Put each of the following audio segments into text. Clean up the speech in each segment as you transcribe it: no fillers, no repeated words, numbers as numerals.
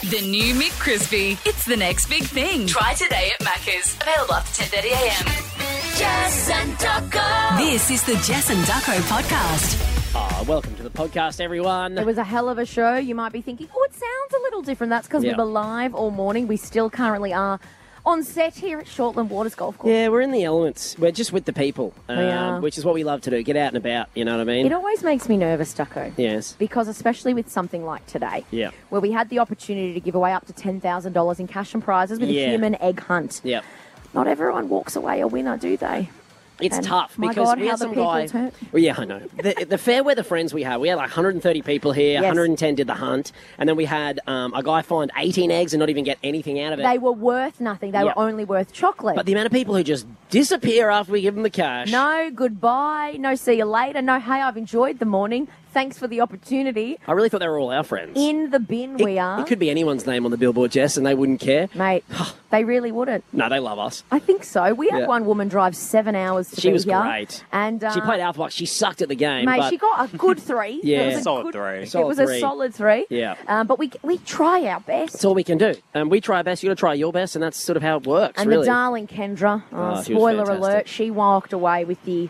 The new McCrispy. It's the next big thing. Try today at Macca's. Available after 10:30 a.m. Jess and Ducko. This is the Jess and Ducko podcast. Welcome to the podcast, everyone. It was a hell of a show. You might be thinking, oh, it sounds a little different. That's because we were live all morning. We still currently are on set here at Shortland Waters Golf Course. Yeah, we're in the elements. We're just with the people, are. which is what we love to do. Get out and about, you know what I mean? It always makes me nervous, Ducko. Yes. Because especially with something like today, Yeah. where we had the opportunity to give away up to $10,000 in cash and prizes with a human egg hunt. Yeah. Not everyone walks away a winner, do they? It's And tough my because God, we how had the some people guy. turn. Well, yeah, I know. The fair weather friends we had like 130 people here, Yes. 110 did the hunt, and then we had a guy find 18 eggs and not even get anything out of it. They were worth nothing. They were only worth chocolate. But the amount of people who just disappear after we give them the cash. No goodbye, no see you later, no hey, I've enjoyed the morning, thanks for the opportunity. I really thought they were all our friends. In the bin we are. It could be anyone's name on the billboard, Jess, and they wouldn't care. Mate, they really wouldn't. No, they love us. I think so. We had Yeah. one woman drive 7 hours to She be was here. great. And She played Alpha Buck. She sucked at the game. mate, but she got a good 3. Yeah. It was a Solid good, 3. It Solid was 3. a solid 3. Yeah. But we try our best. That's all we can do. We try our best. You got to try your best, and that's sort of how it works, And really. the darling Kendra, Oh, she was spoiler fantastic. alert, she walked away with the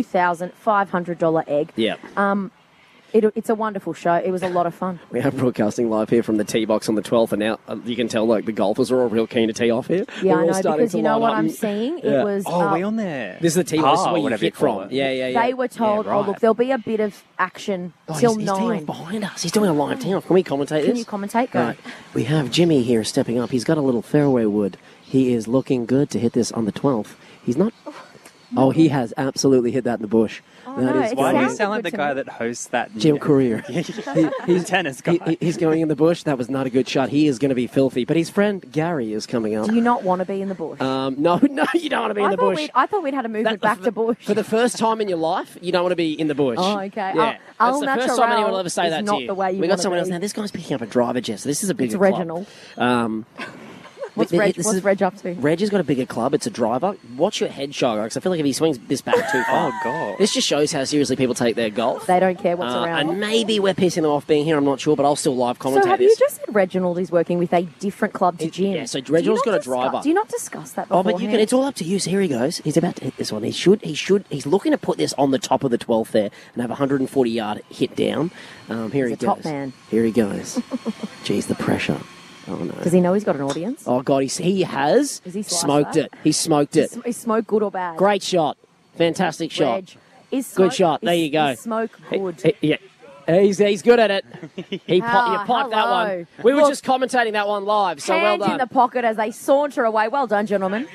$2,500 egg. Yeah. It's a wonderful show. It was a lot of fun. We are broadcasting live here from the tee box on the 12th, and now you can tell like the golfers are all real keen to tee off here. Yeah, They're I all know, starting because to you know line what up I'm and- seeing? Yeah. It was... Oh, are we on there? This is the tee box. This is where you whatever hit you call from. it. Yeah. They were told, Yeah, oh, right. look, there'll be a bit of action Oh, till he's teeing 9. off behind us. He's doing a live tee off. Can we commentate this? Can you commentate? Go. Right. We have Jimmy here stepping up. He's got a little fairway wood. He is looking good to hit this on the 12th. He's not... Oh, he has absolutely hit that in the bush. Oh, no, it Why do you sounded sound like good the to guy me. that hosts that? Jim Courier. He's tennis guy. He's going in the bush. That was not a good shot. He is going to be filthy. But his friend Gary is coming up. Do you not want to be in the bush? No, you don't want to be in the bush. I thought we'd had a movement back to bush. For the first time in your life, you don't want to be in the bush. Oh, okay. Yeah. Al That's the first time Natural anyone will ever say is that not to you. the way you We got wanna someone else be. now. This guy's picking up a driver, Jess. So this is a bigger It's club. Reginald. What's Reg up to? Reg has got a bigger club. It's a driver. Watch your head, Shogger, because I feel like if he swings this back too far... Oh, God. This just shows how seriously people take their golf. They don't care what's around. And maybe we're pissing them off being here, I'm not sure, but I'll still live commentate So have this. you just said Reginald is working with a different club to Jim? Yeah, so Do you Reginald's not got a discuss- driver. Do you not discuss that Oh, beforehand? but you can. It's all up to you. So here he goes. He's about to hit this one. He's looking to put this on the top of the 12th there and have a 140-yard hit down. Here he a goes. top man. Here he goes. Jeez, the pressure. Oh no. Does he know he's got an audience? Oh God, he has Is he sliced smoked that? it. He smoked it. Is smoke good or bad? Great shot. Fantastic shot. Reg, is Good smoke, shot. There is- you go. Is smoke good? Yeah. He's good at it. You piped that hello. one. We were Look, just commentating that one live, so well Hand done. in the pocket as they saunter away. Well done, gentlemen.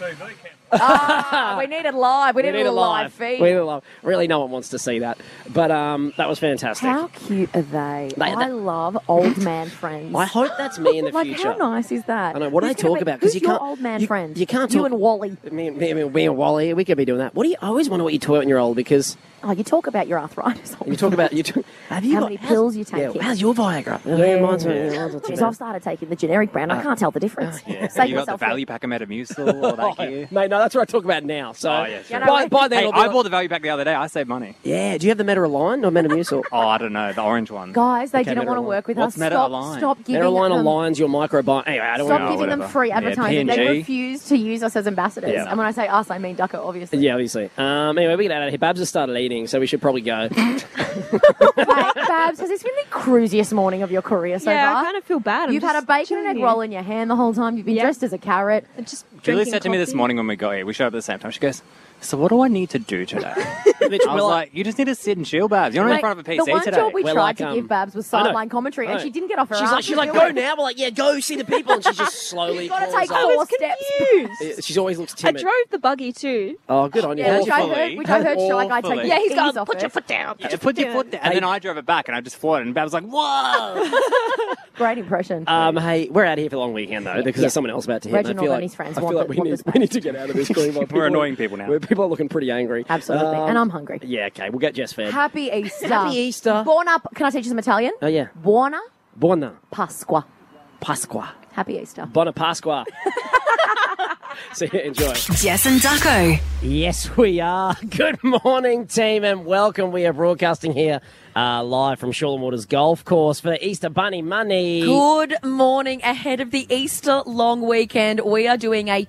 We needed live. We needed a live feed. We need a live. Really, no one wants to see that. But that was fantastic. How cute are they? They- I love old man friends. I hope that's me in the like, future. how nice is that? I know. What do Who's they gonna talk be- about? Who's you your can't. old man you, friend? You can't You talk. and Wally. Me and Wally. We could be doing that. What do you? I always wonder what you talk when you're old because Oh, you talk about your arthritis. you talk about you. Have you How got, many pills you taking? Yeah, how's your Viagra? Mine's not too Jeez, bad. I've started taking the generic brand. I can't tell the difference. Save You got the myself value pack of Metamucil or that gear? Mate, no, that's what I talk about now. So, Oh, yeah, sure. by then, Hey, it'll be I like- bought the value pack the other day. I saved money. Yeah, do you have the Meta Align or Metamucil? Oh, I don't know. The orange one. Guys, they Okay, didn't want to Meta work with What's us. Meta Stop, Align? stop giving Meta Align them. aligns your microbiome. Anyway, I don't Stop want to. giving them whatever. free Yeah, advertising. they P&G. refuse to use us as ambassadors. Yeah. And when I say us, I mean Ducko, obviously. Yeah, obviously. Anyway, we get out of here. Babs has started eating, so we should probably go. Hey, Babs, has this been the cruisiest morning of your career so Yeah, far? I kind of feel bad. I'm You've had a just bacon and egg chilling roll here. in your hand the whole time. You've been Yeah. dressed as a carrot. And just Julie drinking said to me this coffee. morning when we got here, we showed up at the same time. She goes, "So what do I need to do today?" Which I was like, "You just need to sit and chill, Babs. You're not in Mate, front of a the PC one today." job we We're tried like, to give Babs was I know. sideline commentary, I and know. she didn't get off her she's ass. like, go now. We're like, yeah, go see the people. And she just slowly Gotta crawls take up. I 4 was steps. confused. She always looks I timid. drove the buggy too. Oh, good on you. Yeah, How'd which you I feel? heard, Shy Guy take Awfully. the Yeah, he's keys gone, off put her. your foot down. Yeah, put your foot down. And then I drove it back and I just floored it. And Babs was like, "Whoa!" Great impression. Hey, we're out here for the long weekend though, because there's someone else about to hit. Reginald I feel and like, his friends I want feel like the- want we this need to get out of this. We're annoying people now. People are looking pretty angry. Absolutely. And I'm hungry. Yeah, okay, we'll get Jess fed. Happy Easter. Happy Easter. Buona, can I teach you some Italian? Oh yeah, Buona Buona Pasqua. Pasqua. Happy Easter. Buona Pasqua. See you, enjoy. Jess and Ducko. Yes, we are. Good morning, team, and welcome. We are broadcasting here live from Shortland Waters Golf Course for the Easter Bunny Money. Good morning. Ahead of the Easter long weekend, we are doing a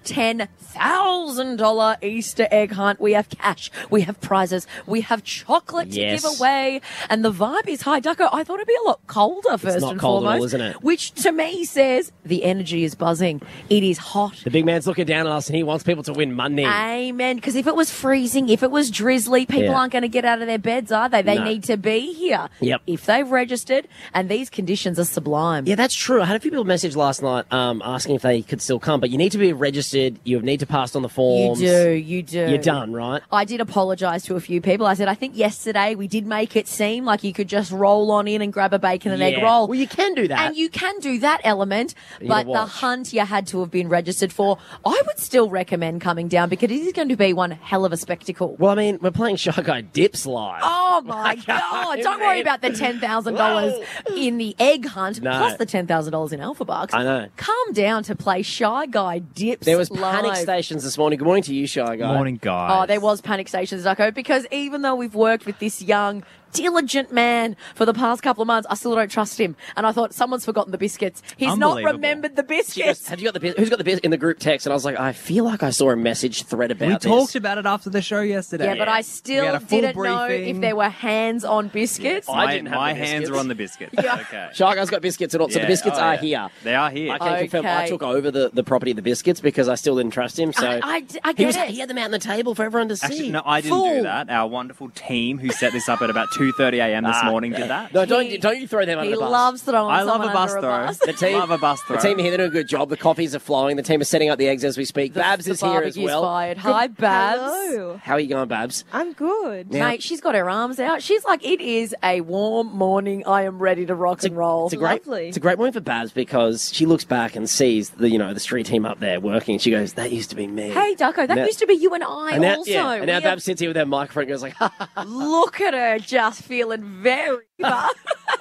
$10,000 Easter egg hunt. We have cash, we have prizes, we have chocolate to give away, and the vibe is high. Ducko, I thought it'd be a lot colder first not and cold foremost, at all, isn't it? Which to me says the energy is buzzing. It is hot. The big man's looking down at us and he wants people to win money. Amen. Because if it was freezing, if it was drizzly, people aren't going to get out of their beds, are they? They need to be here. Yep. If they've registered, and these conditions are sublime. Yeah, that's true. I had a few people message last night asking if they could still come, but you need to be registered. You need to pass on the forms. You do. You're done, right? I did apologise to a few people. I said, I think yesterday we did make it seem like you could just roll on in and grab a bacon and egg roll. Well, you can do that. And you can do that element, but the hunt you had to have been registered for, I would still recommend coming down because it is going to be one hell of a spectacle. Well, I mean, we're playing Shy Guy Dips live. Oh, my God. Don't worry about the $10,000 in the egg hunt, plus the $10,000 in Alpha Bucks. I know. Come down to play Shy Guy Dips There was live. panic stations this morning. Good morning to you, Shy Guy. Morning, guys. Oh, there was panic stations, Ducko, because even though we've worked with this young, diligent man for the past couple of months, I still don't trust him. And I thought, someone's forgotten the biscuits. He's not remembered the biscuits. Have you got the who's got the biscuit in the group text? And I was like, I feel like I saw a message thread about We this. talked about it after the show yesterday. Yeah, but I We still had a full didn't know briefing. if there were hands on biscuits. I didn't have my the hands biscuits. are on the biscuits. Yeah. Okay. Shy Guy's got biscuits and all, so the biscuits are here. They are here. I can confirm I Okay. took over the property of the biscuits because I still didn't trust him. So I he, get it. he had them out on the table for everyone to see. Actually, no, I didn't Fool. do that. Our wonderful team who set this up at about 2:30 a.m. this morning did that. No, don't you throw them under He the bus. loves throwing I love someone a bus under throw. a bus. The team, Love a bus throw. The team here, they're doing a good job. The coffees are flowing. The team is setting up the eggs as we speak. Babs The is here as barbecue's well. fired. Hi, Babs. Hello. How are you going, Babs? I'm good. Now- Mate, she's got her arms out. She's like, it is a warm morning. I am ready to rock and roll. It's a great, Lovely. it's a great morning for Babs because she looks back and sees the street team up there working. She goes, "That used to be me." Hey, Ducko, that Now- used to be you and I and now, also. yeah, and now We Babs sits here with her microphone and goes like, "Ha, ha, ha." Look at her just feeling very buff.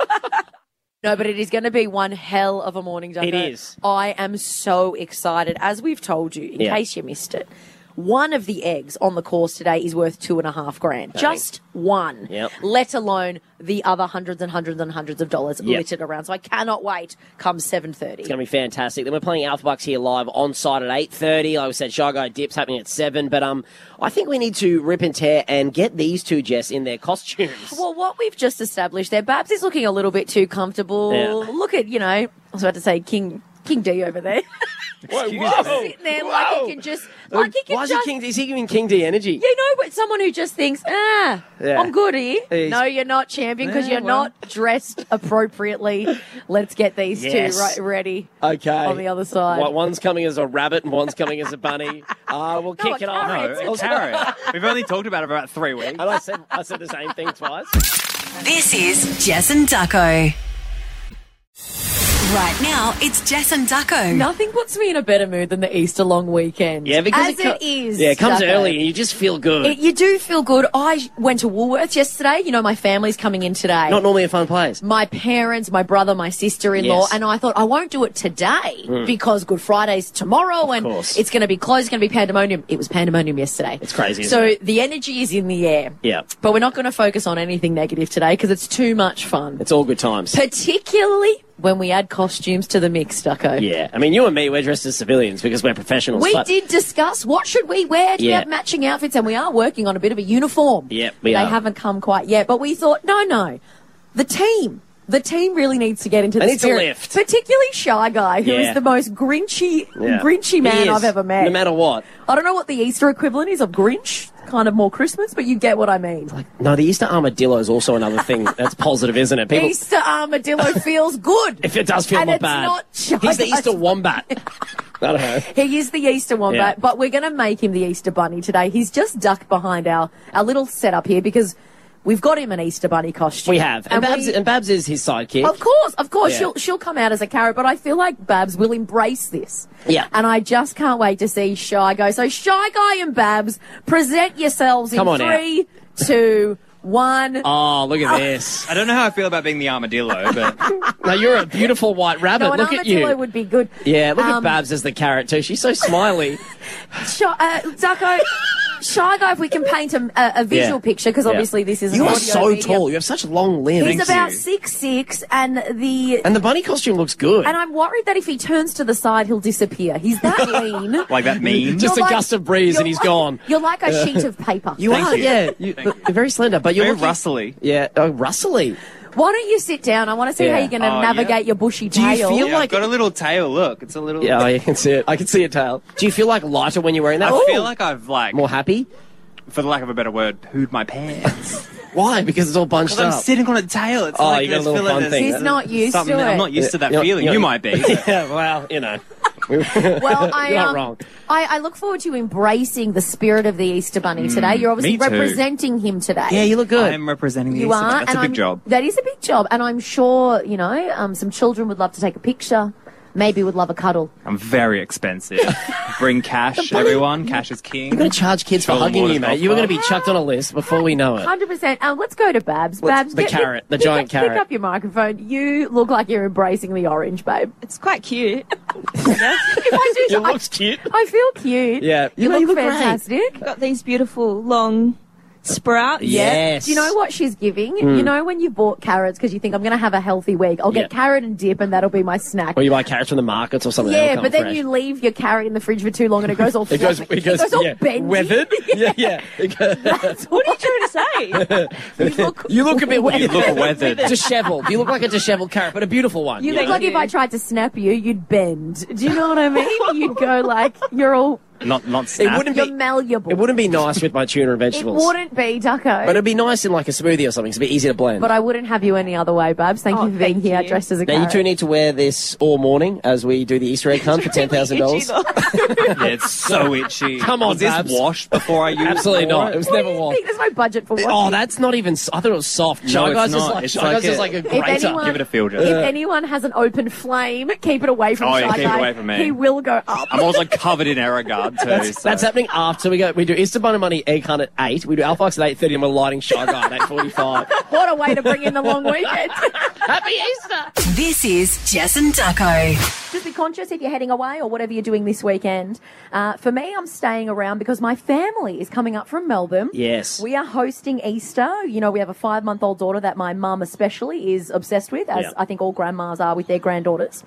No, but it is going to be one hell of a morning, Ducko. It is. I am so excited. As we've told you, in Yeah. case you missed it, one of the eggs on the course today is worth $2.5 grand. Just one. Yep. Let alone the other hundreds and hundreds and hundreds of dollars Yep. littered around. So I cannot wait come 7:30. It's going to be fantastic. Then we're playing Alpha Bucks here live on site at 8:30. Like we said, Shy Guy Dips happening at 7. But I think we need to rip and tear and get these two, Jess, in their costumes. Well, what we've just established there, Babs is looking a little bit too comfortable. Yeah. Look at, I was about to say King D over there. Whoa, Sitting there like he can just, like he can Why is just, he King? Is he giving King D energy? but someone who just thinks, Yeah. I'm good here. He's- No, you're not, champion, because Yeah, you're well. not dressed appropriately. Let's get these Yes. two ready Okay. on the other side. One's coming as a rabbit and one's coming as a bunny. We'll kick a it off. carrot. No, it's carrot. We've only talked about it for about 3 weeks. And I said the same thing twice. This is Jess and Ducko. Right now, it's Jess and Ducko. Nothing puts me in a better mood than the Easter long weekend. Yeah, because As it is. Yeah, it comes Ducko. early and you just feel good. You do feel good. I went to Woolworths yesterday. My family's coming in today. Not normally a fun place. My parents, my brother, my sister-in-law, Yes. and I thought I won't do it today because Good Friday's tomorrow and course. it's going to be closed, it's going to be pandemonium. It was pandemonium yesterday. It's crazy, So isn't it? the energy is in the air. Yeah. But we're not going to focus on anything negative today because it's too much fun. It's all good times. Particularly when we add costumes to the mix, Ducko. Yeah. I mean, you and me, we're dressed as civilians because we're professionals. We but did discuss what should we wear. Do we Yeah. have matching outfits? And we are working on a bit of a uniform. Yep, we They are. haven't come quite yet. But we thought, no. The team really needs to get into They the need to spirit. lift. Particularly Shy Guy, who is Yeah. the most Grinchy He man is, I've ever met. No matter what. I don't know what the Easter equivalent is of Grinch. Kind of more Christmas, but you get what I mean. No, the Easter armadillo is also another thing that's positive, isn't it? People, Easter armadillo feels good. if it does feel and not it's bad. not Shy He's the Guy's Easter wombat. I don't know. He is the Easter Wombat, Yeah. but we're going to make him the Easter Bunny today. He's just ducked behind our little setup here because we've got him an Easter Bunny costume. We have. And Babs is his sidekick. Of course, Yeah. she'll come out as a carrot, but I feel like Babs will embrace this. Yeah. And I just can't wait to see Shy Guy. So Shy Guy and Babs, present yourselves Come in on 3, 2, 1. Oh, look at this. I don't know how I feel about being the armadillo, but No, you're a beautiful white rabbit. No, an look at you. armadillo would be good. Yeah, look at Babs as the carrot too. She's so smiley. Ducko, Shy Guy, if we can paint a visual picture, because obviously this is You an are audio so medium. tall. You have such long limbs. He's about 6'6", and the bunny costume looks good. And I'm worried that if he turns to the side, he'll disappear. He's that lean. Like that meme? Just a gust of breeze and he's gone. You're like a sheet of paper. You are, yeah. You're very slender, but you're Very looking- rustly. Yeah, rustly. Why don't you sit down? I want to see how you're going to navigate your bushy tail. Do you feel I've got a little tail. Look, it's a little. Yeah, I can see it. I can see a tail. Do you feel like lighter when you're wearing that? I feel like I've more happy. For the lack of a better word, pooed my pants. Why? Because it's all bunched Because up. I'm sitting on a tail. It's Oh, like you got a little fun thing. He's not used to it. I'm not used to that You're- feeling. you're- You might be. Yeah, well, you know. Well, You're not wrong. I look forward to embracing the spirit of the Easter Bunny today. You're obviously me too. representing him today. Yeah, you look good. I'm representing the You Easter are. Bunny. That's and a big I'm- job. That is a big job. And I'm sure, some children would love to take a picture. Maybe would love a cuddle. I'm very expensive. Bring cash, everyone. Cash is king. You're going to charge kids for Show them hugging what you, it's mate. all You were going to for. be chucked on a list before we know it. 100%. Let's go to Babs. Babs, the carrot, the giant pick carrot. up your microphone. You look like you're embracing the orange, babe. It's quite cute. If I do, You looks cute. I feel cute. Yeah. You know, look great. fantastic. Got these beautiful long sprouts. Yes. Do you know what she's giving? You know when you bought carrots because you think I'm going to have a healthy week. I'll get carrot and dip and that'll be my snack. Or you buy carrots from the markets or something. Yeah, That'll but come then fresh. you leave your carrot in the fridge for too long and it goes all It goes, fluffy. it goes, all yeah, bendy. weathered. Yeah. What are you trying to say? You look a bit You weathered. look weathered. Disheveled. You look like a disheveled carrot, but a beautiful one. You know? look like if I tried to snap you, you'd bend. Do you know what I mean? You'd go like, you're all, Not It snap. wouldn't you're be. malleable. It wouldn't be nice with my tuna and It vegetables. wouldn't be, Ducko. But it'd be nice in like a smoothie or something. It's a bit easy to blend. But I wouldn't have you any other way, Babs. Thank Oh, you for being thank here you. dressed as a Now, you carrot. two need to wear this all morning as we do the Easter egg hunt for $10,000. Yeah, it's so itchy. Come on, Was this Babs. washed before I used Absolutely it? not. It was never I washed. think there's no budget for washing. Oh, that's not even. I thought it was soft. No, Shy it's Guy's not. just It's Shy like Guy's just a- like a If grater. anyone- Give it a feel, If just. anyone has an open flame, keep it away from Oh, yeah, Shy keep it Guy. away from me. He will go up. I'm also covered in Aerogard too. so- That's happening after we do Easter Bunny Money Egg Hunt at 8. We do Alphax at 8:30 and we're lighting Shy Guy at 8:45. What a way to bring in the long weekend. Happy Easter! This is Jess and Ducko. Just be conscious if you're heading away or whatever you're doing this weekend. For me, I'm staying around because my family is coming up from Melbourne. Yes. We are hosting Easter. You know, we have a 5-month-old daughter that my mum especially is obsessed with, as Yeah. I think all grandmas are with their granddaughters.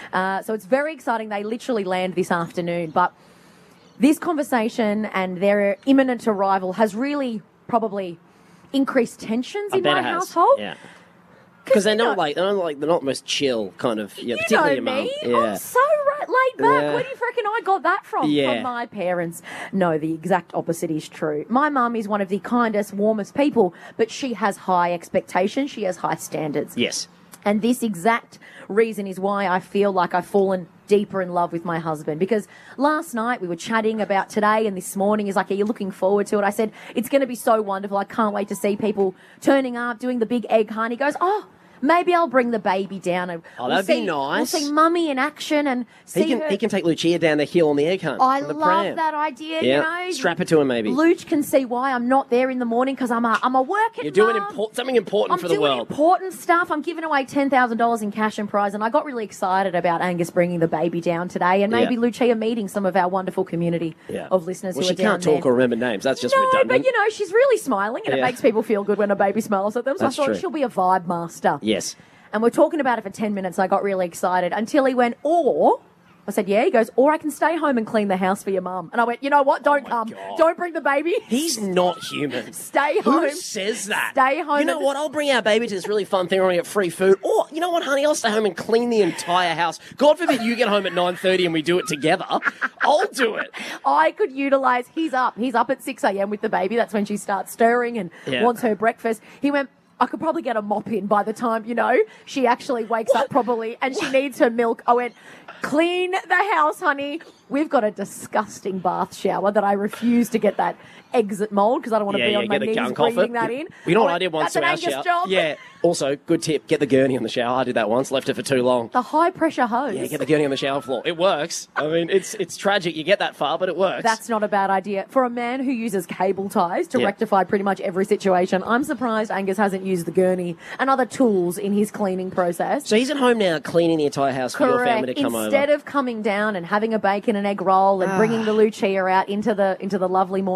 So it's very exciting. They literally land this afternoon. But this conversation and their imminent arrival has really probably increased tensions in bet my it has. household. Yeah. Because they're you know- not like they're not the most chill kind of. Yeah, You particularly know your me. mum. Yeah. I'm so laid back. Yeah. Where do you reckon I got that from? Yeah. From my parents. No, the exact opposite is true. My mum is one of the kindest, warmest people, but she has high expectations. She has high standards. Yes. And this exact reason is why I feel like I've fallen deeper in love with my husband. Because last night we were chatting about today, and this morning he's like, are you looking forward to it? I said, it's going to be so wonderful. I can't wait to see people turning up, doing the big egg hunt. He goes, oh, maybe I'll bring the baby down. And Oh, that'd be We'll nice. see mummy in action and see her. He can take Lucia down the hill on the egg hunt. I on the love pram. that idea, Yeah. you know. Strap it to him, maybe. Luch can see why I'm not there in the morning because I'm a working You're doing mum. something important I'm for the doing world. important stuff. I'm giving away $10,000 in cash and prize, and I got really excited about Angus bringing the baby down today, and maybe Yeah. Lucia meeting some of our wonderful community Yeah. of listeners Well, who she are down can't talk there. or remember names. That's just No, redundant. but you know, she's really smiling, and it Yeah. makes people feel good when a baby smiles at them. So That's I thought true. she'll be a vibe master. Yes. And we're talking about it for 10 minutes. I got really excited until he went, or... I said, yeah. He goes, or I can stay home and clean the house for your mum. And I went, you know what? Don't come. God. Don't bring the baby. He's not human. Stay home. Who says that? Stay home. You know and- what? I'll bring our baby to this really fun thing where we get free food. Or, you know what, honey? I'll stay home and clean the entire house. God forbid you get home at 9:30 and we do it together. I'll do it. I could utilise. He's up at 6 a.m. with the baby. That's when she starts stirring and Yeah. wants her breakfast. He went, I could probably get a mop in by the time, she actually wakes up properly and she needs her milk. I went, clean the house, honey. We've got a disgusting bath shower that I refuse to get that exit mold because I don't want to be on my get a knees gunk off it. breathing that in. You know what I went, did once That's an to our Angus shower? job. Yeah. Also, good tip, get the gurney on the shower. I did that once, left it for too long. The high pressure hose. Yeah, get the gurney on the shower floor. It works. I mean, it's tragic you get that far, but it works. That's not a bad idea. For a man who uses cable ties to Yeah. rectify pretty much every situation, I'm surprised Angus hasn't used the gurney and other tools in his cleaning process. So he's at home now cleaning the entire house for your family to come Instead over. of coming down and having a bacon and egg roll and bringing the Lucia out into the lovely morning sun,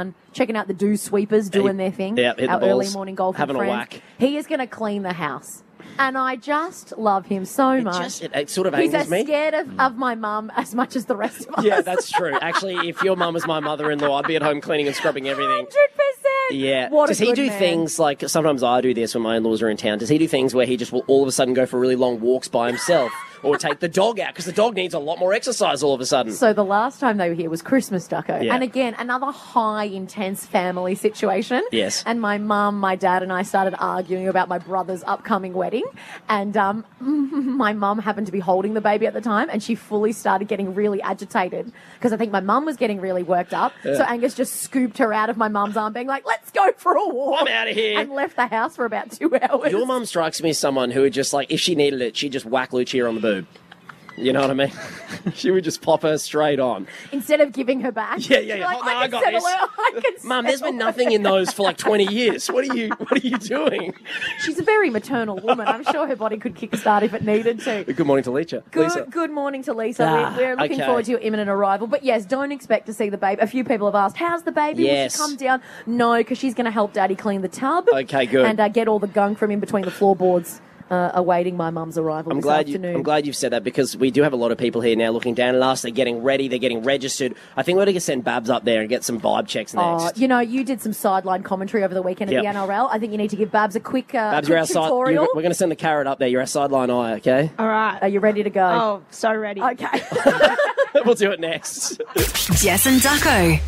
down, checking out the dew sweepers doing their thing. Yeah, hit the our early balls, morning golf having a friends. whack. He is going to clean the house. And I just love him so much. It sort of He's angers as me. scared of my mum as much as the rest of us. Yeah, that's true. Actually, if your mum was my mother-in-law, I'd be at home cleaning and scrubbing everything. 100%. Yeah. What Does a he good do man. things like, sometimes I do this when my in-laws are in town, does he do things where he just will all of a sudden go for really long walks by himself or take the dog out? Because the dog needs a lot more exercise all of a sudden. So the last time they were here was Christmas, Ducko. Yeah. And again, another high, intense family situation. Yes. And my mum, my dad, and I started arguing about my brother's upcoming wedding. And my mum happened to be holding the baby at the time, and she fully started getting really agitated because I think my mum was getting really worked up. So Angus just scooped her out of my mum's arm, being like, let's go for a walk. I'm outta here. And left the house for about 2 hours. Your mum strikes me as someone who would just, like, if she needed it, she'd just whack Lucia on the boob. You know what I mean? She would just pop her straight on. Instead of giving her back. Yeah. she's like, Oh, no, I can got settle this. her. I can Mum, there's settle been her." nothing in those for like 20 years. What are you doing? She's a very maternal woman. I'm sure her body could kickstart if it needed to. Good morning to Lisa. Lisa. Good morning to Lisa. Ah, We're looking okay. forward to your imminent arrival. But yes, don't expect to see the baby. A few people have asked, how's the baby? Yes. Will she come down? No, because she's going to help Daddy clean the tub. Okay, good. And get all the gunk from in between the floorboards. Awaiting my mum's arrival this afternoon. I'm glad you've said that because we do have a lot of people here now looking down at us. They're getting ready. They're getting registered. I think we're going to send Babs up there and get some vibe checks next. You know, you did some sideline commentary over the weekend at Yep. the NRL. I think you need to give Babs a quick, Babs, quick you're outside. tutorial. We're going to send the carrot up there. You're our sideline eye, okay? All right. Are you ready to go? Oh, so ready. Okay. We'll do it next. Jess and Ducko.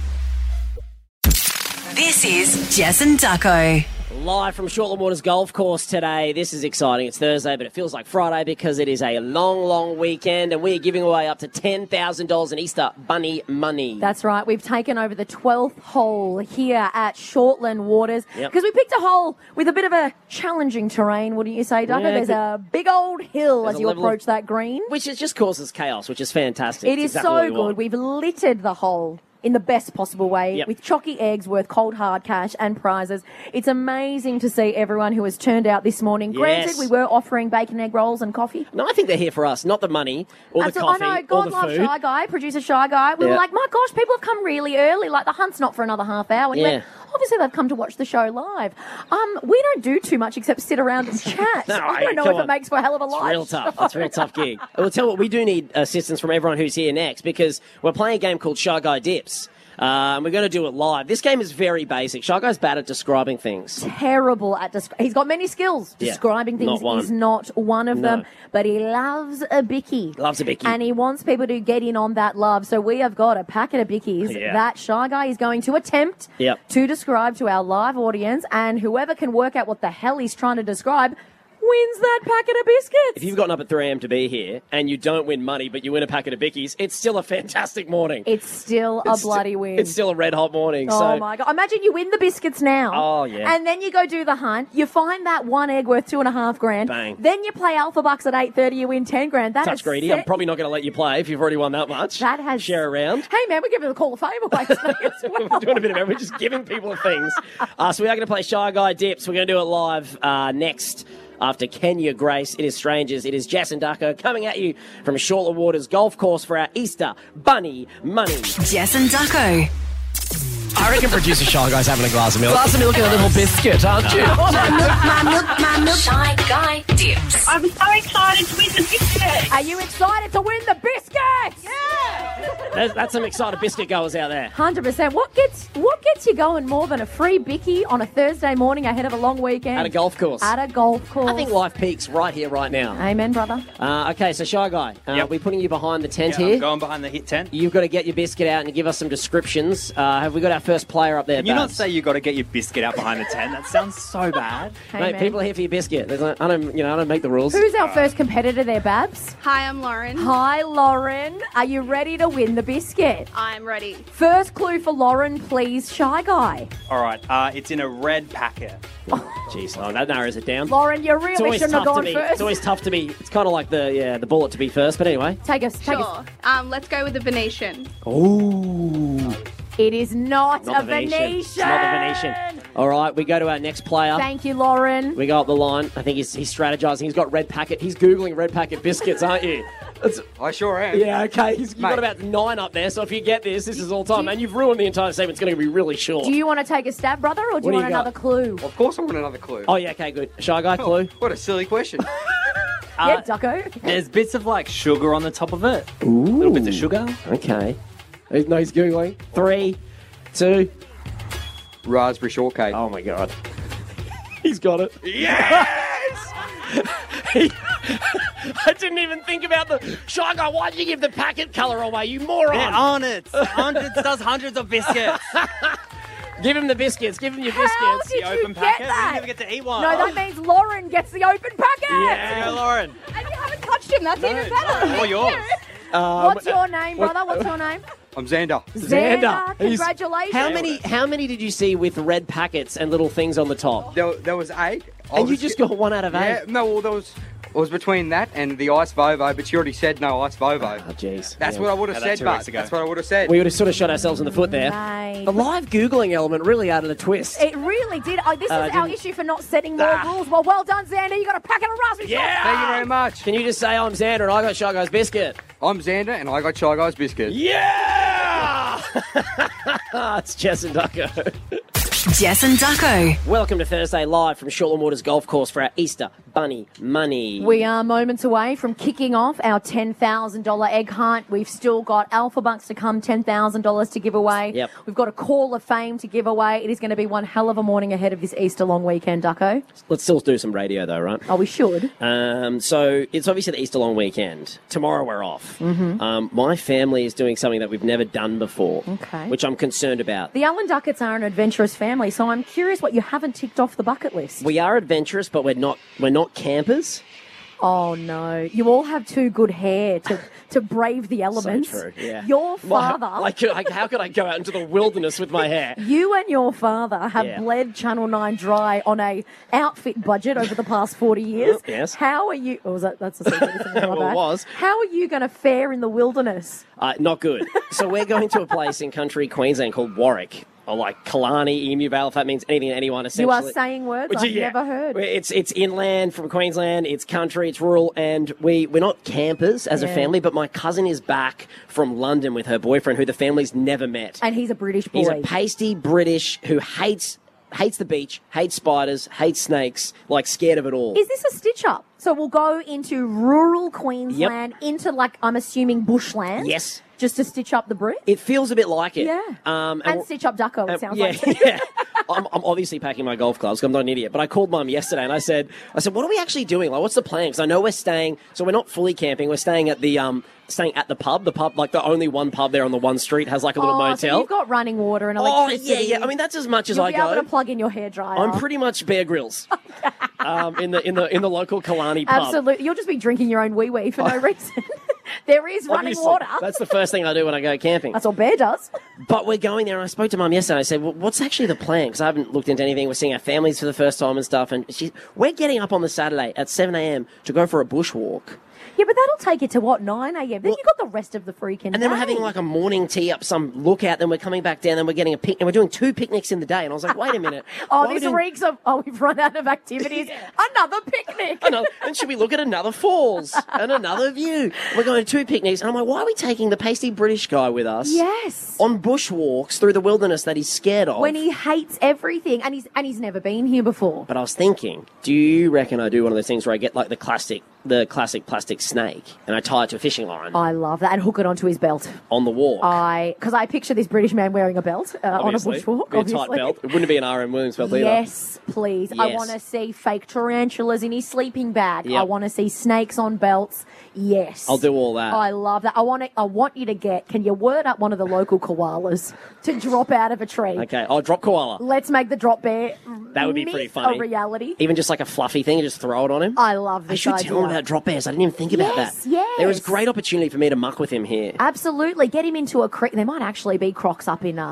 This is Jess and Ducko. Live from Shortland Waters Golf Course today. This is exciting. It's Thursday, but it feels like Friday because it is a long, long weekend, and we are giving away up to $10,000 in Easter Bunny money. That's right. We've taken over the 12th hole here at Shortland Waters Yep. because we picked a hole with a bit of a challenging terrain, wouldn't you say, Ducko? Yeah, There's a big old hill There's as a you level of- approach that green. Which is just causes chaos, which is fantastic. It It's is exactly what so we want. good. We've littered the hole in the best possible way Yep. with chalky eggs worth cold hard cash and prizes. It's amazing to see everyone who has turned out this morning. Granted, Yes. we were offering bacon, egg rolls and coffee. No, I think they're here for us, not the money or the Absolutely. coffee I know, or God the loves food. Shy Guy, producer Shy Guy. We were Yeah. like, my gosh, people have come really early. Like, the hunt's not for another half hour. And he Yeah. went, obviously they've come to watch the show live. We don't do too much except sit around and chat. No, I don't know come if on. it makes for a hell of a It's live real tough. show. It's a real tough gig. We'll tell you what, we do need assistance from everyone who's here next because we're playing a game called Shy Guy Dips. And we're going to do it live. This game is very basic. Shy Guy's bad at describing things. Terrible at he's got many skills. Yeah, Describing things not one. is not one of No. them, but he loves a bicky. Loves a bicky. And he wants people to get in on that love. So we have got a packet of bickies Yeah. that Shy Guy is going to attempt Yep. to describe to our live audience, and whoever can work out what the hell he's trying to describe wins that packet of biscuits. If you've gotten up at 3 a.m. to be here and you don't win money but you win a packet of bickies, it's still a fantastic morning. It's still a bloody win. It's still a red hot morning. Oh so my God. Imagine you win the biscuits now. Oh, yeah. And then you go do the hunt. You find that one egg worth $2,500. Bang. Then you play Alpha Bucks at 8:30. You win $10,000. That touch is greedy. set- I'm probably not going to let you play if you've already won that much. That has Share around. Hey man, we're giving the call of fame away today as well. We're doing a bit of everything. We're just giving people things. So we are going to play Shy Guy Dips. We're going to do it live next after Kenya Grace. It is Strangers. It is Jess and Ducko coming at you from Shortland Waters Golf Course for our Easter Bunny Money. Jess and Ducko. I reckon producer Shy Guy's having a glass of milk. Glass of milk and a little biscuit, aren't you? My milk. Shy Guy Dips. I'm so excited to win the biscuit. Are you excited to win the biscuits? That's some excited biscuit goers out there. 100%. What gets you going more than a free bicky on a Thursday morning ahead of a long weekend? At a golf course. At a golf course. I think life peaks right here, right now. Amen, brother. Okay, so Shy Guy, Yep. we're putting you behind the tent Yeah, here. I'm going behind the hit tent. You've got to get your biscuit out and give us some descriptions. Have we got our first player up there, Can you not Babs? say you got to get your biscuit out behind the tent? That sounds so bad. Hey, Mate, man. people are here for your biscuit. There's no- I don't make the rules. Who's our first competitor there, Babs? Hi, I'm Lauren. Hi, Lauren. Are you ready to win the biscuit? I'm ready. First clue for Lauren, please, Shy Guy. All right, it's in a red packet. Jeez, oh, that narrows it down. Lauren, you It's really always shouldn't have tough to gone be. first. It's always tough to be. It's kind of like the bullet to be first. But anyway. Take us. Sure. Let's go with the Venetian. Ooh, It is not not a the Venetian. Venetian. It's not the Venetian. All right, we go to our next player. Thank you, Lauren. We go up the line. I think he's strategizing. He's got red packet. He's googling red packet biscuits, aren't you? I sure am. Yeah, okay. You've got Mate. about 9 up there, so if you get this is all time. And you've ruined the entire segment. It's going to be really short. Do you want to take a stab, brother, or do What you do want you got? another clue? Of course I want another clue. Oh, yeah, okay, good. Shy Guy, clue? What a silly question. Yeah, Ducko. There's bits of like sugar on the top of it. Little bits of sugar. Okay. No, he's Googling. 3, 2. Raspberry shortcake. Oh, my God. He's got it. Yes! I didn't even think about the... Shy Guy, why'd you give the packet colour away, you moron? Yeah, Arnott's. Arnott's does hundreds of biscuits. Give him the biscuits. Give him your How biscuits. did The you open get packet. that? We never get to eat one. No, that means Lauren gets the open packet. Yeah. Go, Lauren. And you haven't touched him. That's even better. All yours. What's your name, brother? What's your name? I'm Xander. Xander. He's- Congratulations. How many did you see with red packets and little things on the top? There was 8. And you just got 1 out of 8? Yeah, no, well, it was between that and the Ice Vovo, but you already said no Ice Vovo. Oh, jeez. That's Yeah. what I would have Had that said, 2 weeks but ago. that's what I would have said. We would have sort of shot ourselves in the foot there. Mate. The live Googling element really added a twist. It really did. This is our didn't- issue for not setting more rules. Well done, Xander. You got a packet of raspberry Yeah! Thank you very much. Can you just say I'm Xander and I got Shy Guy's biscuit? I'm Xander, and I got Shy Guy's biscuit. Yeah! It's Jess and Ducko. Jess and Ducko. Welcome to Thursday live from Shortland Waters Golf Course for our Easter Bunny Money. We are moments away from kicking off our $10,000 egg hunt. We've still got Alpha Bucks to come, $10,000 to give away. Yep. We've got a Call of Fame to give away. It is going to be one hell of a morning ahead of this Easter long weekend, Ducko. Let's still do some radio though, right? Oh, we should. So it's obviously the Easter long weekend. Tomorrow we're off. Mm-hmm. My family is doing something that we've never done before, Okay. which I'm concerned about. The Allen Duckets are an adventurous family, so I'm curious what you haven't ticked off the bucket list. We are adventurous, but we're not campers. Oh, no. You all have too good hair to brave the elements. So true, yeah. Your father... How could I go out into the wilderness with my hair? You and your father have Yeah. bled Channel 9 dry on a outfit budget over the past 40 years. Yes. How are you... Oh, that's a secret. Isn't it? My Well, it bad. was. How are you going to fare in the wilderness? Not good. So we're going to a place in country Queensland called Warwick. Or like Killarney, Emu Vale, if that means anything to anyone, You essentially. are saying words Which, I've yeah. never heard. It's inland from Queensland, it's country, it's rural, and we're not campers as a Yeah. family, but my cousin is back from London with her boyfriend, who the family's never met. And he's a British boy. He's a pasty British who hates the beach, hates spiders, hates snakes, like scared of it all. Is this a stitch up? So we'll go into rural Queensland, into like, I'm assuming bushland. Yes. Just to stitch up the Brit? It feels a bit like it. Yeah. And stitch up Ducko, it sounds like. Yeah. I'm obviously packing my golf clubs. 'Cause I'm not an idiot. But I called Mum yesterday and I said, what are we actually doing? Like, what's the plan? Because I know we're staying. So we're not fully camping. We're staying at the pub. The pub, like the only one pub there on the one street, has like a little motel. So you've got running water and Oh electricity. yeah. I mean, that's as much as You'll I be able go. to plug in your hairdryer. I'm pretty much Bear Grylls. In the local Killarney pub. Absolutely. You'll just be drinking your own wee-wee for no reason. There is running Obviously, water. That's the first thing I do when I go camping. That's what Bear does. But we're going there, and I spoke to Mum yesterday. I said, well, what's actually the plan? Because I haven't looked into anything. We're seeing our families for the first time and stuff. And we're getting up on the Saturday at 7 a.m. to go for a bushwalk. Yeah, but that'll take you to, 9 a.m.? Then you've got the rest of the freaking And then we're day. having like a morning tea up some lookout. Then we're coming back down. Then we're getting a picnic. We're doing 2 picnics in the day. And I was like, wait a minute. Oh, why are we this doing- reeks of, we've run out of activities. Another picnic. And should we look at another falls and another view? We're going to 2 picnics. And I'm like, why are we taking the pasty British guy with us? Yes. On bushwalks through the wilderness that he's scared of. When he hates everything, and he's never been here before. But I was thinking, do you reckon I do one of those things where I get like the classic plastic snake and I tie it to a fishing line I love that. And hook it onto his belt. on the walk? Because I picture this British man wearing a belt on a Obviously. bushwalk. Be a Obviously. tight belt. It wouldn't be an R.M. Williams belt either. Yes, please. I Yes. want to see fake tarantulas in his sleeping bag. Yep. I want to see snakes on belts. Yes. I'll do all that. I love that. I want you to can you word up one of the local koalas to drop out of a tree? Okay, I'll drop koala. Let's make the drop bear That would be myth pretty funny. a reality. Even just like a fluffy thing and just throw it on him. I love I this should idea. tell him about drop bears. I didn't even think about Yes, that. yes. There is great opportunity for me to muck with him here. Absolutely. Get him into a creek. There might actually be crocs up in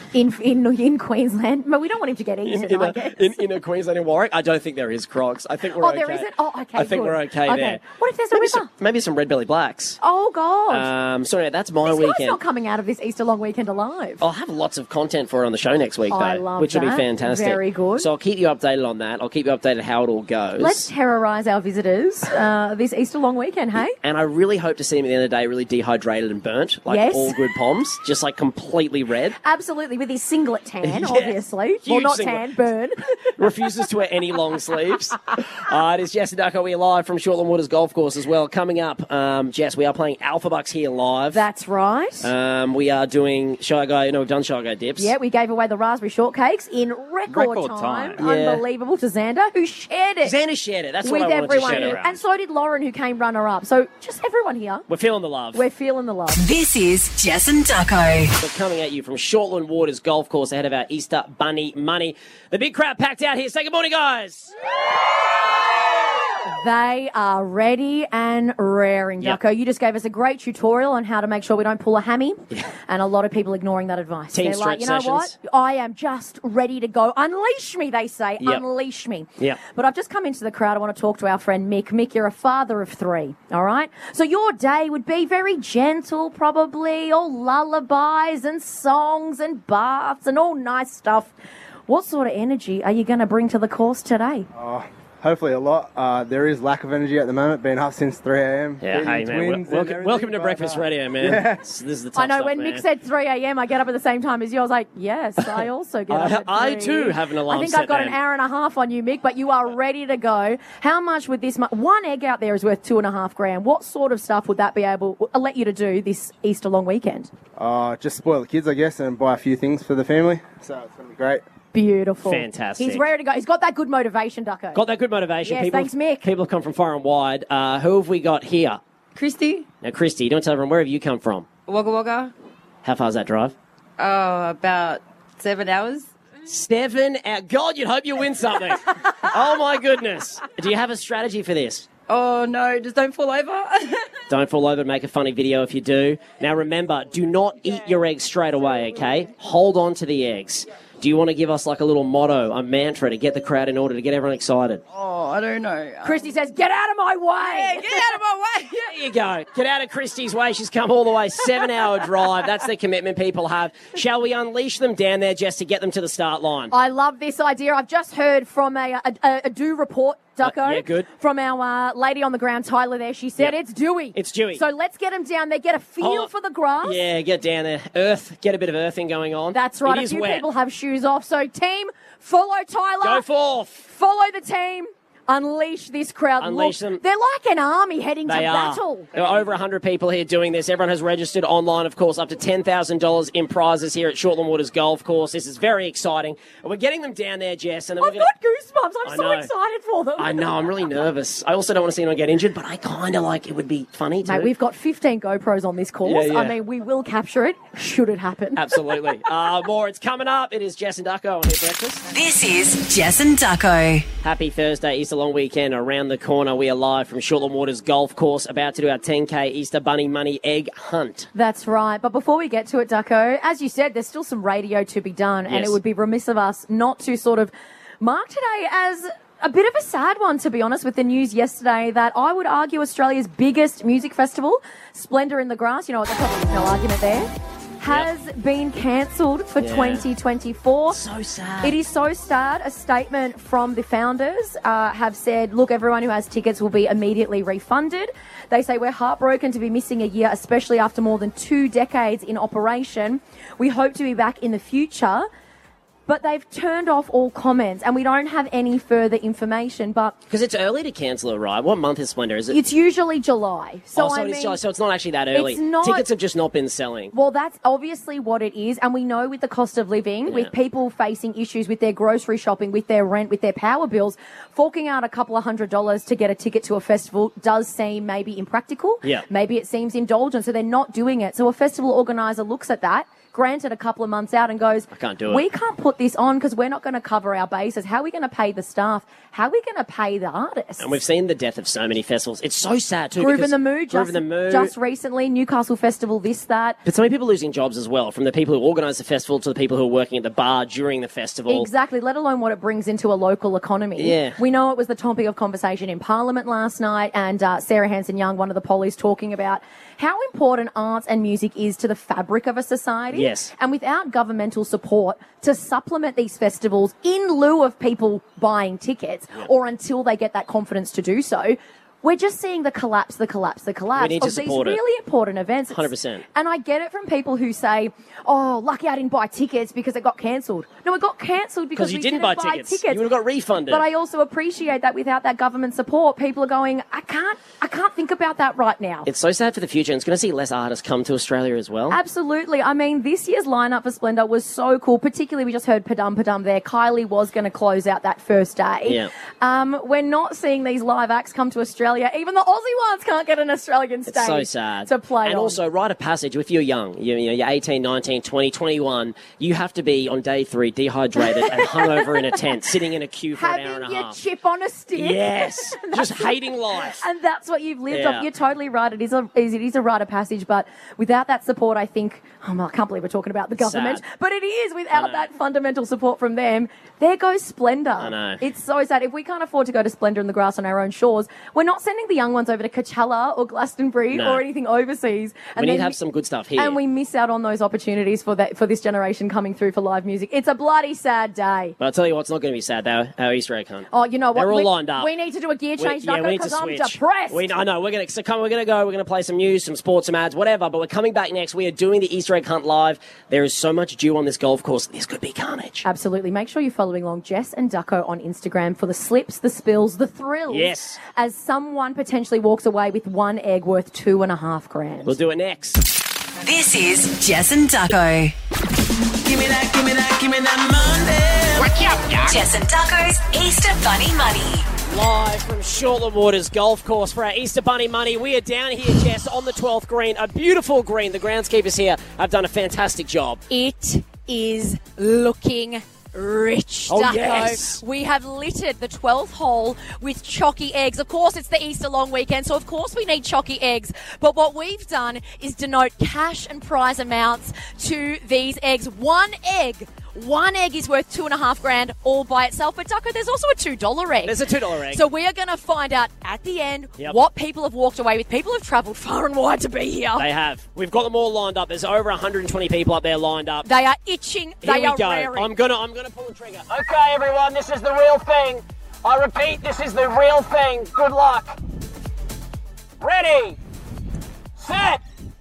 Queensland. But we don't want him to get eaten, I guess. In a Queensland in Warwick, I don't think there is crocs. I think we're Oh, okay. there isn't? Oh, okay, I think good. we're okay there. What if there's a river? Maybe some red belly blacks. Oh, God. So yeah, that's my This guy's weekend. not coming out of this Easter long weekend alive. I'll have lots of content for it on the show next week, though, I love which will be that. fantastic. Very good. So I'll keep you updated on that. I'll keep you updated how it all goes. Let's terrorise our visitors this Easter long weekend, hey? And I really hope to see him at the end of the day really dehydrated and burnt, like Yes. all good Poms, just like completely red. Absolutely, with his singlet tan, Yeah. obviously. Well, Huge not singlet. tan, burn. Refuses to wear any long sleeves. It is Jess and Ducko. We're live from Shortland Waters Golf Course as well. Coming up, Jess, we are playing Alpha Bucks here live. That's right. We are doing Shy Guy. No, we've done Shy Guy dips. Yeah, we gave away the raspberry shortcakes in record time. Yeah. Unbelievable to Xander, who shared it. Xander shared it. That's with what I wanted to everyone. share. And so did Lauren, who came runner-up. So just everyone here. We're feeling the love. We're feeling the love. This is Jess and Ducko. We're coming at you from Shortland Waters Golf Course ahead of our Easter Bunny Money. The big crowd packed out here. Say good morning, guys. They are ready and raring, Yep. Ducko. You just gave us a great tutorial on how to make sure we don't pull a hammy, and a lot of people ignoring that advice. Team They're like, stretch you know sessions. what? I am just ready to go. Unleash me, they say. Yep. Unleash me. Yep. But I've just come into the crowd. I want to talk to our friend Mick. Mick, you're a father of 3, all right? So your day would be very gentle, probably, all lullabies and songs and baths and all nice stuff. What sort of energy are you going to bring to the course today? Hopefully a lot. There is lack of energy at the moment, been up since 3 a.m. Yeah, hey, man. Welcome to Breakfast Radio, man. Yeah. This is the tough I know, stuff, when man. Mick said 3 a.m, I get up at the same time as you. I was like, yes, I also get up at 3. I too have an alarm I think set, I've got man. an hour and a half on you, Mick, but you are ready to go. How much would this... One egg out there is worth $2.5 grand. What sort of stuff would that be able to let you to do this Easter long weekend? Just spoil the kids, I guess, and buy a few things for the family. So it's going to be great. Beautiful. Fantastic. He's ready to go. He's got that good motivation, Ducko. Got that good motivation. Yes, thanks, Mick. People have come from far and wide. Who have we got here? Christy, Now, Christy, you don't tell everyone, where have you come from? Wagga Wagga. How far is that drive? Oh, about 7 hours. 7 hours. God, you'd hope you win something. Oh, my goodness. Do you have a strategy for this? Oh, no, just don't fall over. Don't fall over and make a funny video if you do. Now, remember, do not eat your eggs straight away, okay? Hold on to the eggs. Do you want to give us like a little motto, a mantra to get the crowd in order, to get everyone excited? Oh, I don't know. Christy says, get out of my way. Get out of my way. There you go. Get out of Christy's way. She's come all the way. 7-hour drive. That's the commitment people have. Shall we unleash them down there just to get them to the start line? I love this idea. I've just heard from a do report, Ducko. Yeah, good. From our lady on the ground, Tyler there. She said Yep. it's dewy. It's dewy. So let's get them down there, get a feel Oh, for the grass. Yeah, get down there. Get a bit of earthing going on. That's right. It A is few wet. people have shoes off. So team, follow Tyler. Go forth. Follow the team. Unleash this crowd. Unleash Look, them. They're like an army heading to They are. battle. There are over 100 people here doing this. Everyone has registered online, of course, up to $10,000 in prizes here at Shortland Waters Golf Course. This is very exciting. And we're getting them down there, Jess. And then I've we're gonna... got goosebumps. I'm I so know. excited for them. I know, I'm really nervous. I also don't want to see anyone get injured, but I kind of like it would be funny too. Mate, we've got 15 GoPros on this course. Yeah, yeah. I mean, we will capture it should it happen. Absolutely. More, it's coming up. It is Jess and Ducko on Hit Breakfast. This is Jess and Ducko. Happy Thursday, Easter long weekend around the corner. We are live from Shortland Waters Golf Course, about to do our 10K Easter Bunny Money Egg Hunt. That's right. But before we get to it, Ducko, as you said, there's still some radio to be done, and Yes. it would be remiss of us not to sort of mark today as a bit of a sad one, to be honest, with the news yesterday that I would argue Australia's biggest music festival, Splendour in the Grass, you know, there's probably no argument there, has been cancelled for 2024. So sad. It is so sad. A statement from the founders have said, look, everyone who has tickets will be immediately refunded. They say, we're heartbroken to be missing a year, especially after more than 2 decades in operation. We hope to be back in the future. But they've turned off all comments, and we don't have any further information. But Because it's early to cancel it, right? What month is Splendour? Is it? it's usually July. So, I it is mean, July, so it's not actually that early. it's not- Tickets have just not been selling. well, that's obviously what it is. And we know with the cost of living, with people facing issues with their grocery shopping, with their rent, with their power bills, forking out a couple of $100s to get a ticket to a festival does seem maybe impractical. Yeah. Maybe it seems indulgent, so they're not doing it. So a festival organizer looks at that, granted a couple of months out, and goes, I can't do it. We can't put this on because we're not going to cover our bases. How are we going to pay the staff? How are we going to pay the artists? And we've seen the death of so many festivals. It's so sad too. Groove in because the Mood, Groove in the Mood. just recently, Newcastle Festival, this, that. But so many people losing jobs as well, from the people who organise the festival to the people who are working at the bar during the festival. Exactly, let alone what it brings into a local economy. Yeah. We know it was the topic of conversation in Parliament last night, and Sarah Hanson-Young, one of the pollies, talking about how important arts and music is to the fabric of a society. Yes. And without governmental support to supplement these festivals in lieu of people buying tickets or until they get that confidence to do so, we're just seeing the collapse We need to of these support it. really important events. 100%. And I get it from people who say, oh, lucky I didn't buy tickets because it got cancelled. No, it got cancelled because you we didn't buy tickets. You would have got refunded. But I also appreciate that without that government support, people are going, I can't think about that right now. It's so sad for the future, and it's going to see less artists come to Australia as well. Absolutely. I mean, this year's lineup for Splendour was so cool. Particularly, we just heard Padum Padum there. Kylie was going to close out that first day. Yeah. We're not seeing these live acts come to Australia. Even the Aussie ones can't get an Australian stage. It's so sad. To play And on. also, rite of passage, if you're young, you're 18, 19, 20, 21, you have to be on day 3 dehydrated and hungover in a tent, sitting in a queue for an hour and a having your half. chip on a stick. Yes. Just hating life. And that's what you've lived Yeah. off. You're totally right. It is a rite of passage, but without that support, I think, I can't believe we're talking about the government, Sad. but it is without that fundamental support from them. There goes Splendour. I know. It's so sad. If we can't afford to go to Splendour in the grass on our own shores, we're not sending the young ones over to Coachella or Glastonbury No. or anything overseas. We need to have some good stuff here. And we miss out on those opportunities for this generation coming through for live music. It's a bloody sad day. But I'll tell you what's not going to be sad, though. Our Easter egg hunt. Oh, you know what? They're all lined up. We need to do a gear change, we need to because I'm switch. depressed. I know. We're going to go. We're going to play some news, some sports, some ads, whatever. But we're coming back next. We are doing the Easter egg hunt live. There is so much dew on this golf course. This could be carnage. Absolutely. Make sure you're following along Jess and Ducko on Instagram for the slips, the spills, the thrills. Yes. As someone potentially walks away with one egg worth $2.5 grand. We'll do it next. This is Jess and Ducko. Give me that Monday. What's up, Doc? Jess and Ducko's Easter Bunny Money. Live from Shortland Waters Golf Course for our Easter Bunny Money. We are down here, Jess, on the 12th green. A beautiful green. The groundskeepers here have done a fantastic job. It is looking rich, Oh, Ducko. yes. We have littered the 12th hole with chalky eggs. Of course, it's the Easter long weekend, so of course we need chalky eggs. But what we've done is denote cash and prize amounts to these eggs. One egg is worth $2.5 grand all by itself. But Ducko, there's also a $2 egg. There's a $2 egg. So we are going to find out at the end Yep. what people have walked away with. People have travelled far and wide to be here. They have. We've got them all lined up. There's over 120 people up there lined up. They are itching. Here They we are go. raring. I'm gonna pull the trigger. Okay, everyone, this is the real thing. I repeat, this is the real thing. Good luck. Ready, set.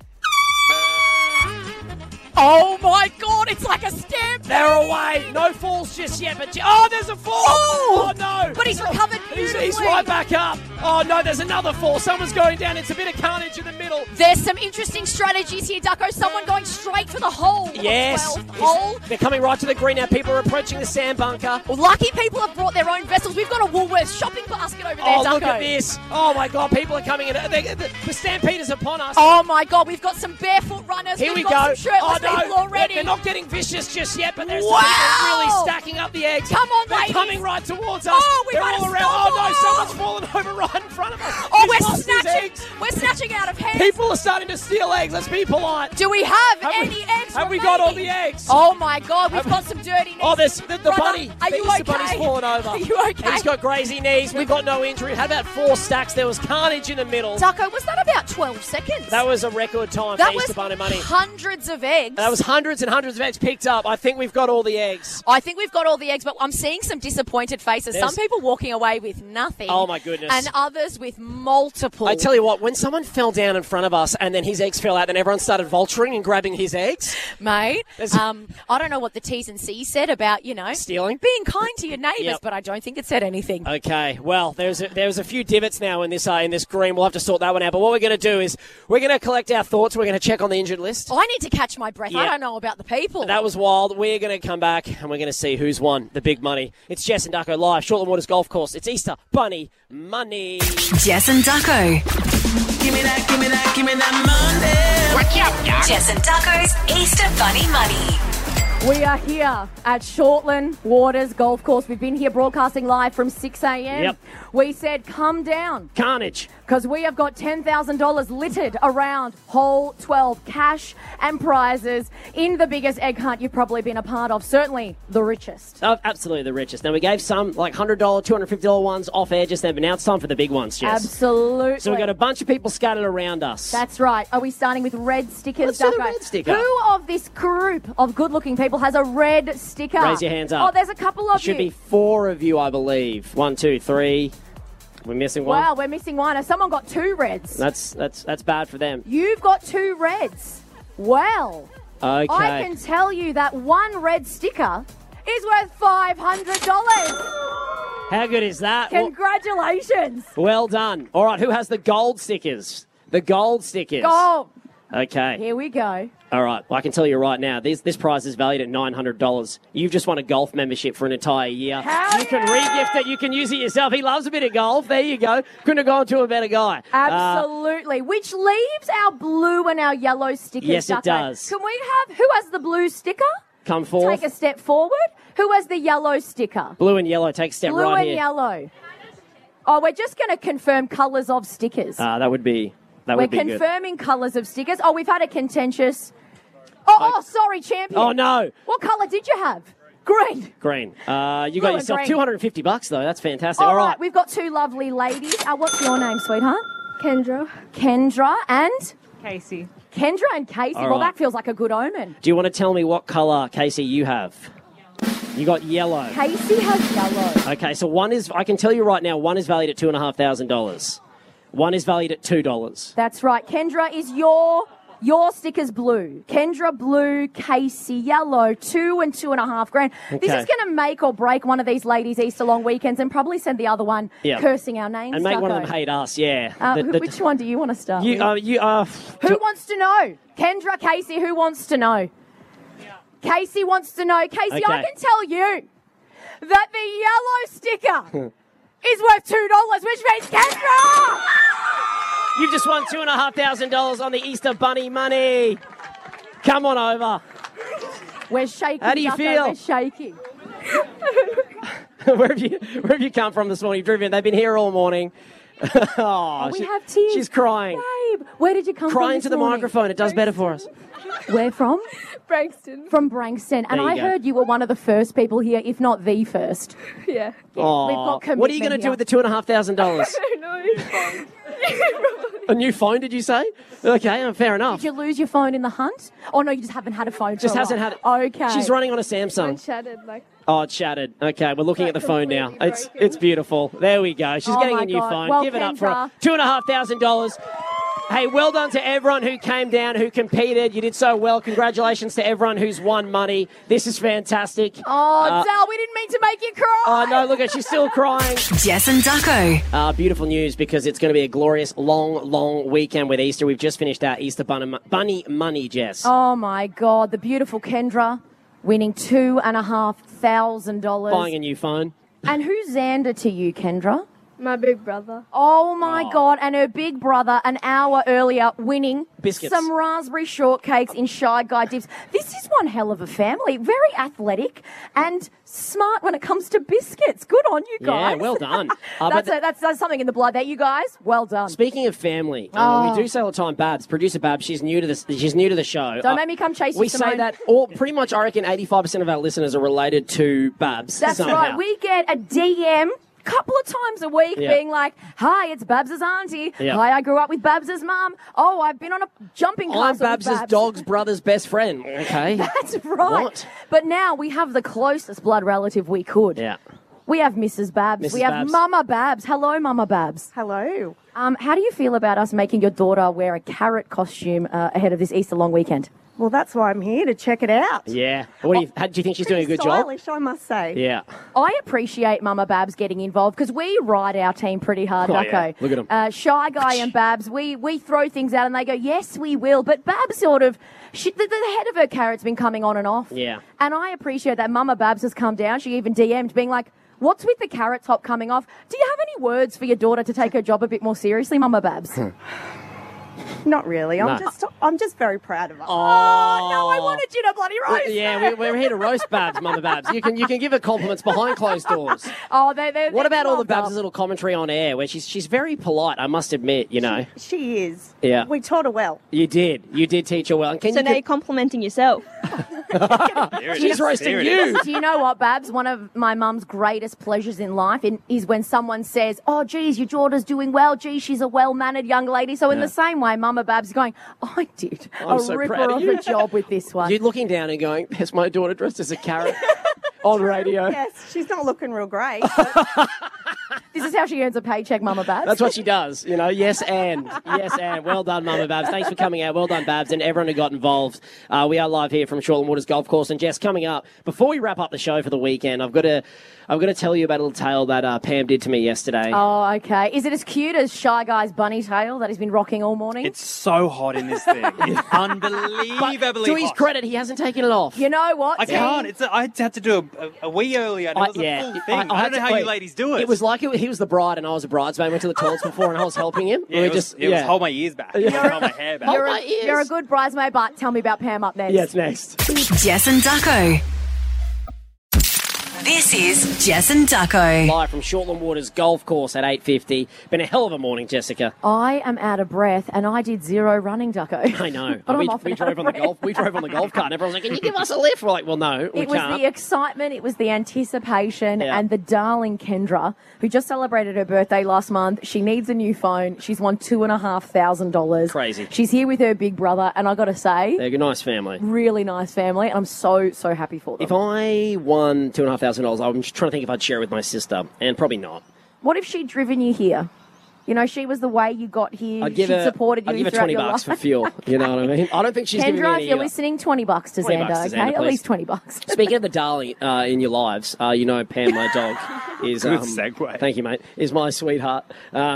Oh my God, it's like a stamp. They're away. No falls just yet, but there's a fall. Oh no! But he's recovered He's beautifully. right back up. Oh no, there's another fall. Someone's going down. It's a bit of carnage in the middle. There's some interesting strategies here, Ducko. Someone going straight for the hole. Yes. 12th hole. They're coming right to the green now. People are approaching the sand bunker. Well, lucky people have brought their own vessels. We've got a Woolworths shopping basket over there, Oh, Ducko. look at this. Oh my God, people are coming in. The stampede is upon us. Oh my God, we've got some barefoot runners. Here we We've got go. some shirtless people already. They're not getting vicious just yet, but there's Wow. some really stacking up the eggs. Come on, They're ladies. coming right towards us. Oh, we They're might all have around. stumbled. Oh no, someone's fallen over right in front of us. Oh, He's we're lost his snatching. eggs. We're snatching out of hands. People are starting to steal eggs. Let's be polite. Do we have any eggs Have we got all remaining? the eggs? Oh my God, we've got some dirty knees. Oh, there's the Brother, bunny. Are The you Easter okay? bunny's fallen over. Are you okay? He's got crazy knees. We've got no injury. Had about 4 stacks. There was carnage in the middle. Ducko, was that about 12 seconds? That was a record time That for Easter was Bunny Money. hundreds of eggs. That was hundreds and hundreds of eggs picked up. I think we've got all the eggs. I think we've got all the eggs, but I'm seeing some disappointed faces. There's- Some people walking away with nothing. Oh, my goodness. And others with multiple. I tell you what, when someone fell down in front of us and then his eggs fell out, then everyone started vulturing and grabbing his eggs. Mate, There's- I don't know what the T's and C's said about, Stealing? being kind to your neighbours, Yep. but I don't think it said anything. Okay, well, there's a few divots now in this green. We'll have to sort that one out. But what we're going to do is we're going to collect our thoughts. We're going to check on the injured list. I need to catch my breath. Yeah. I don't know about the people. That was wild. We're going to come back and we're going to see who's won the big money. It's Jess and Ducko live, Shortland Waters Golf Course. It's Easter Bunny Money. Jess and Ducko. Give me that Monday. What's up, Doc? Jess and Ducko's Easter Bunny Money. We are here at Shortland Waters Golf Course. We've been here broadcasting live from 6 a.m. Yep. We said, come down, Carnage. because we have got $10,000 littered around hole 12, cash and prizes in the biggest egg hunt you've probably been a part of. Certainly the richest. Oh, absolutely the richest. Now, we gave some like $100, $250 ones off air just then, but now it's time for the big ones, Jess. Absolutely. So we've got a bunch of people scattered around us. That's right. Are we starting with red stickers? Let's do the Ducko? red sticker. Who of this group of good-looking people has a red sticker? Raise your hands up. Oh, there's a couple of There should you. be 4 of you, I believe. 1, 2, 3, We're missing one. Wow, we're missing one. Has someone got 2 reds? That's bad for them. You've got 2 reds. Well, Okay. I can tell you that 1 red sticker is worth $500. How good is that? Congratulations. Well done. All right, who has the gold stickers? The gold stickers. Go. Okay. Here we go. All right. Well, I can tell you right now, this prize is valued at $900. You've just won a golf membership for an entire year. You can re-gift it. You can use it yourself. He loves a bit of golf. There you go. Couldn't have gone to a better guy. Absolutely. Which leaves our blue and our yellow stickers. Yes, it Ducko. does. Can we have, who has the blue sticker? Come forward. Take a step forward. Who has the yellow sticker? Blue and yellow. Take a step Blue right and here. yellow. Oh, we're just going to confirm colours of stickers. That would be We're good. confirming colours of stickers. Oh, we've had a contentious... sorry, champion. Oh, no. What colour did you have? Green. Green. You Blue got and yourself green. $250 though. That's fantastic. All right, we've got 2 lovely ladies. What's your name, sweetheart? Kendra. Kendra and... Casey. Kendra and Casey. All Well, right. that feels like a good omen. Do you want to tell me what colour, Casey, you have? You got yellow. Casey has yellow. Okay, so I can tell you right now, one is valued at $2,500. One is valued at $2. That's right. Kendra is your sticker's blue. Kendra blue, Casey yellow, 2 and 2.5 grand. This Okay. is going to make or break one of these ladies' Easter long weekends and probably send the other one Yeah. cursing our names. And make one of Ducko. them hate us, yeah. Which one do you want to start you, with? Who wants to know? Kendra, Casey, who wants to know? Casey wants to know. Casey, I Okay. can tell you that the yellow sticker is worth $2, which means Kendra! You've just won $2,500 on the Easter Bunny money. Come on over. We're shaking. How do you Ducko, feel? We're shaking. where have you come from this morning? You've driven. They've been here all morning. We have tears. She's crying. Babe, where did you come from? Crying this to the morning? microphone. It does better for us. Where from? Brankston. From Brankston. And There you I go. heard you were one of the first people here, if not the first. Yeah. Aw. We've got What are you going to commitment do here. with the $2,500? No. A new phone, did you say? Okay, fair enough. Did you lose your phone in the hunt? Oh, no, you just haven't had a phone. Just for a hasn't while. had it. Okay. She's running on a I Samsung. chatted Oh, it's shattered. Okay, we're looking at the phone now. completely It's broken. beautiful. There we go. She's Oh getting my a new God. phone. Well, Give it up for Kendra. $2,500. Hey, well done to everyone who came down, who competed. You did so well. Congratulations to everyone who's won money. This is fantastic. Oh, Dal, we didn't mean to make you cry. Oh, no, look at she's still crying. Jess and Ducko. Beautiful news because it's going to be a glorious, long weekend with Easter. We've just finished our Easter bunny money, Jess. Oh, my God. The beautiful Kendra winning $2,500. Buying a new phone. And who's Xander to you, Kendra? My big brother. Oh, my God. And her big brother, an hour earlier, winning Biscuits. some raspberry shortcakes in Shy Guy dips. This is one hell of a family. Very athletic and smart when it comes to biscuits. Good on you guys. Yeah, well done. That's something in the blood there, you guys. Well done. Speaking of family, Oh. we do say all the time, Babs, producer Babs, she's new to this. She's new to the show. Don't make me come chase you, We say Simone. that all pretty much. I reckon 85% of our listeners are related to Babs. That's somehow. right. We get a DM couple of times a week Yeah. being like, hi, it's Babs's auntie. Yeah. Hi, I grew up with Babs's mum. Oh, I've been on a jumping castle I'm with Babs's Babs. dog's brother's best friend. Okay. That's right. What? But now we have the closest blood relative we could. Yeah. We have Mrs. Babs. Mrs. We have Babs. Mama Babs. Hello, Mama Babs. Hello. How do you feel about us making your daughter wear a carrot costume ahead of this Easter long weekend? Well, that's why I'm here, to check it out. Yeah. What do you? How, do you think she's doing a good job? Stylish, I must say. Yeah. I appreciate Mama Babs getting involved because we ride our team pretty hard, Oh, Ducko. yeah. Look at 'em. Shy Guy and Babs, we throw things out and they go, yes, we will. But Babs sort of, the head of her carrot's been coming on and off. Yeah. And I appreciate that Mama Babs has come down. She even DM'd being like, what's with the carrot top coming off? Do you have any words for your daughter to take her job a bit more seriously, Mama Babs? Not really. No. I'm just very proud of her. Oh, no, I wanted you to bloody roast Yeah, we're here to roast Babs, Mama Babs. You can give her compliments behind closed doors. Oh, they're What about all the loved up. Babs' little commentary on air where she's very polite, I must admit, you know. She is. Yeah. We taught her well. You did teach her well. And can So you now you're complimenting yourself. She's roasting you. Do you know what, Babs? One of my mum's greatest pleasures in life is when someone says, oh, geez, your daughter's doing well. Geez, she's a well-mannered young lady. So in the same way, Mama Babs is going, I did I'm a so ripper proud of of you. a job with this one. You're looking down and going, there's my daughter dressed as a carrot on radio. Yes, she's not looking real great. This is how she earns a paycheck, Mama Babs. That's what she does, you know. Yes, and. Well done, Mama Babs. Thanks for coming out. Well done, Babs, and everyone who got involved. We are live here from Shortland Waters Golf Course. And Jess, coming up, before we wrap up the show for the weekend, I've got to tell you about a little tale that Pam did to me yesterday. Oh, okay. Is it as cute as Shy Guy's bunny tail that he's been rocking all morning? It's so hot in this thing. It's unbelievably To his hot. credit, he hasn't taken it off. You know what? I can't. I had to do a wee earlier. And it was a full thing. I don't know how you ladies do it. It was like he was the bride and I was a bridesmaid. I went to the toilets before and I was helping him. Yeah, it was hold my ears back. Hold my hair back. You're a good bridesmaid, but tell me about Pam up next. Yeah, it's next. Jess and Ducko. This is Jess and Ducko. Live from Shortland Waters Golf Course at 8:50. Been a hell of a morning, Jessica. I am out of breath and I did 0 running, Ducko. I know. But we I'm often drove out on of the golf. We drove on the golf cart. And everyone was like, "Can you give us a lift?" We're like, "Well, no, we It was can't." the excitement, it was the anticipation, Yeah. and the darling Kendra, who just celebrated her birthday last month. She needs a new phone. She's won $2,500. Crazy. She's here with her big brother, and I got to say, They're a nice family. really nice family, and I'm so happy for them. If I won $2,500, I'm just trying to think if I'd share it with my sister, and probably not. What if she'd driven you here? You know, she was the way you got here. I'd give she her supported you I'd give her throughout $20 your life. for fuel. You know what I mean? I don't think she's giving me Kendra, any if you're either. listening, $20 to $20 Xander, to okay? Xander, At please. least $20. Speaking of the darling in your lives, you know Pam, my dog, is... Good segue. Thank you, mate. Is my sweetheart.